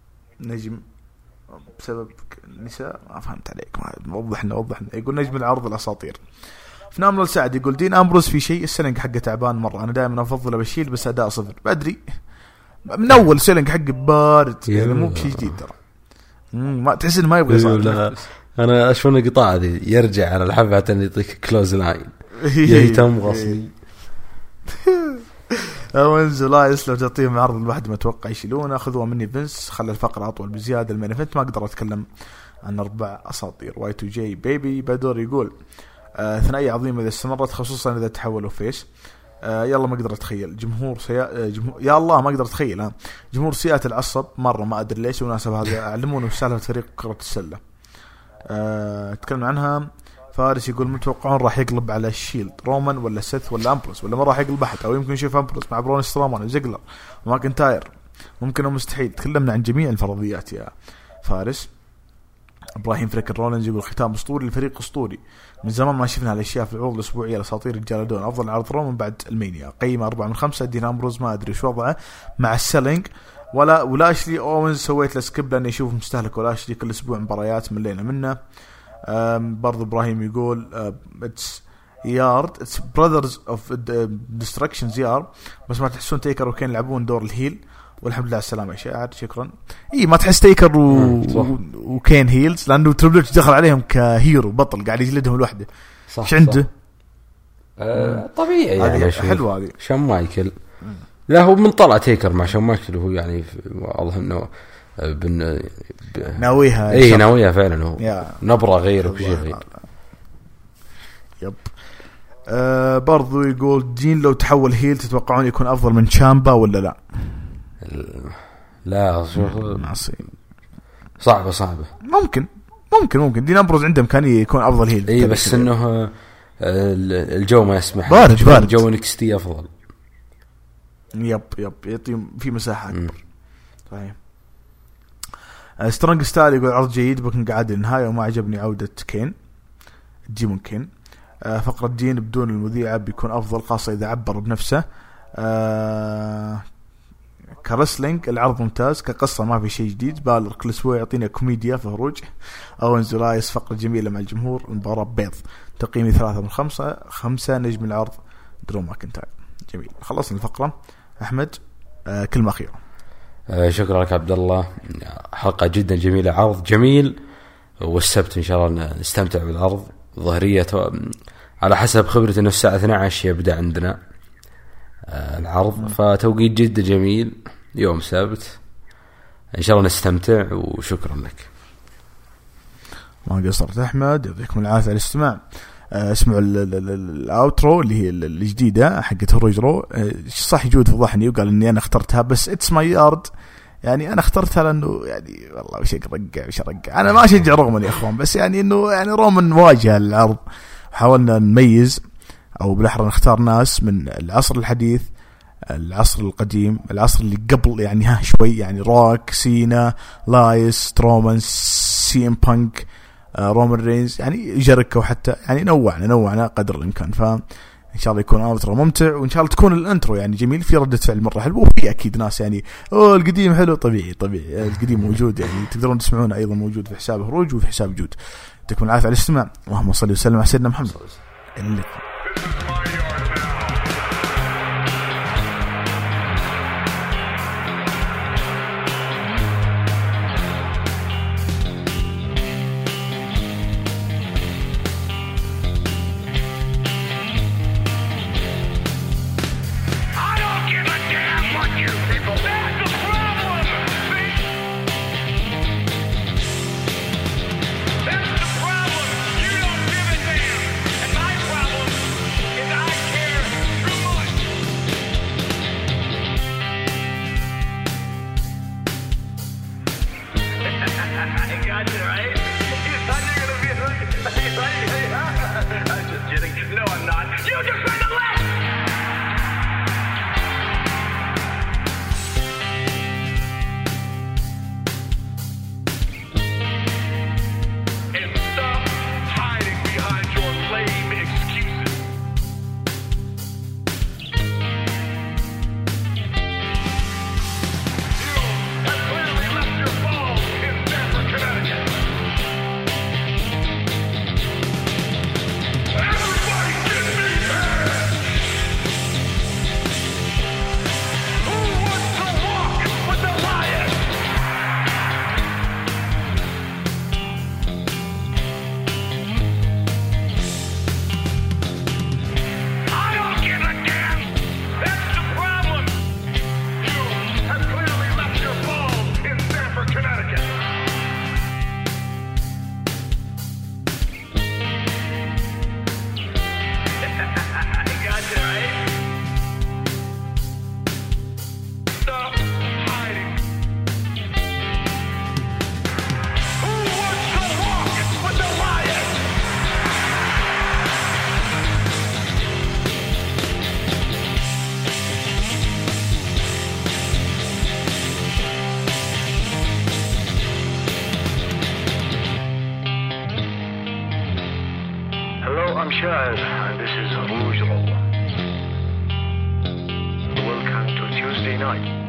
النساء. ما فهمت عليك، وضحنا. يقول نجم العرض الاساطير. فنامل السعد يقول دين أمبروز في شيء السيلينج حقه تعبان مرة، أنا دائما أفضله بشيل بس أداء 0. بدري من أول سيلينج حقه بارد يعني مو بشيء جديد ترى. ما تحس إنه ما يبغى يصير. أنا أشوف إن القطاع ذي يرجع على الحفة حتى يعطيك كلوز لاين يهتم غصبي. وينزل لايس لو تعطيهم عرض الواحد ما أتوقع يشيلونه. خذوها مني فينس، خلى الفقرة أطول بزيادة. المين إيفنت ما أقدر أتكلم عن 4 أساطير. واي تو جي بيبي بدور يقول ثنائية عظيمة إذا استمرت خصوصا إذا تحولوا فيس. يلا ما أقدر أتخيل جمهور يا الله ما أقدر أتخيل جمهور سياتل العصب مرة، ما أدري ليش. وناسب هذا علمونا في سالفة فريق كرة السلة. تكلم عنها. فارس يقول متوقعون راح يقلب على الشيلد رومان ولا سيث ولا أمبروس، ولا ما راح يقلب أحد، أو يمكن نشوف أمبروس مع برون سترومان وزيجلر وماكنتاير ممكن ومستحيل. تكلمنا عن جميع الفرضيات يا فارس. إبراهيم فريك رولينز يقول ختام أسطوري الفريق أسطوري، من زمان ما شفنا هالأشياء في العروض الأسبوعية الأساطير الجالدون. أفضل عرض رومان بعد المانيا. قيمة 4 من 5. دين أمبروز ما أدري شو وضعه مع السيلينج ولاشلي أوينز سويت له سكيب لأني أشوف مستهلك ولاشلي كل أسبوع مباريات ملينا منه. برضو إبراهيم يقول it's brothers of destructions بس ما تحسون تيكر وكين يلعبون دور الهيل. والحمد لله على السلامة يا شاعر، شكرا. ما تحس تيكر وكين هيلز لأنه تريبل اتش دخل عليهم كهيرو بطل قاعد يجلدهم لوحده. ايش عنده؟ طبيعي يعني حلوة هذه. شون مايكل لا هو من طلع تيكر مع شون مايكل وهو يعني والله انه ناويها ناويها فعلا. هو نبرة غير وشيء غير. يب. برضو يقول دين لو تحول هيل تتوقعون يكون أفضل من شامبا ولا لا؟ لا صعبة. ممكن دين أمبروز عنده إمكانية يكون أفضل هيل. بس إنه الجو ما يسمح. بارد. جو نكستي أفضل. يب يعطي في مساحة أكبر. طيب. سترونج ستايل يقول عرض جيد لكن قاعد النهاية وما عجبني عودة كين ديمون كين. فقرة دين بدون المذيعة بيكون أفضل خاصة إذا عبر بنفسه. كرسلينج العرض ممتاز، كقصة ما في شيء جديد، بالر كل اسبوع يعطينا كوميديا في هروج، اونز ورايس فقرة جميلة مع الجمهور، المباراة بيض، تقييمي 3/5، 5 نجم العرض درو ماكنتاير. جميل. خلصنا الفقرة. احمد كلمة أخيرة. شكرا لك عبد الله، حلقة جدا جميلة، عرض جميل، والسبت إن شاء الله نستمتع بالعرض. ظهرية على حسب خبرتي إنه الساعة 12 يبدأ عندنا العرض، فتوقيت جدا جميل، يوم سبت إن شاء الله نستمتع، وشكرا لك. ما قصرت أحمد، يعطيكم العافية على الاستماع. اسمعوا الاوترو اللي هي الجديدة حقت هروج رو. صح يجود فضحني وقال اني انا اخترتها، بس اتس ماي يارد، يعني انا اخترتها لانه يعني والله وش رقع انا ما اشجع رومان يا اخوان، بس يعني انه يعني رومان واجهه العرض. حاولنا نميز او بالاحرى نختار ناس من العصر الحديث، العصر القديم، العصر اللي قبل يعني شوي، يعني روك، سينا، لايس، ترومان، سي ام بانك، رومان رينز، يعني جركة، وحتى يعني نوعنا قدر الامكان. فان شاء الله يكون اوترو ممتع، وان شاء الله تكون الانترو يعني جميل، في ردة فعل مرة حلوة، وفي اكيد ناس يعني القديم حلو. طبيعي القديم موجود، يعني تقدرون تسمعونه ايضا موجود في حساب هروج وفي حساب جود. يعطيكم العافية على الاستماع، اللهم صل وسلم على سيدنا محمد. الى اللقاء. I'm Shaz, and this is Rouge Roll. Welcome to Tuesday night.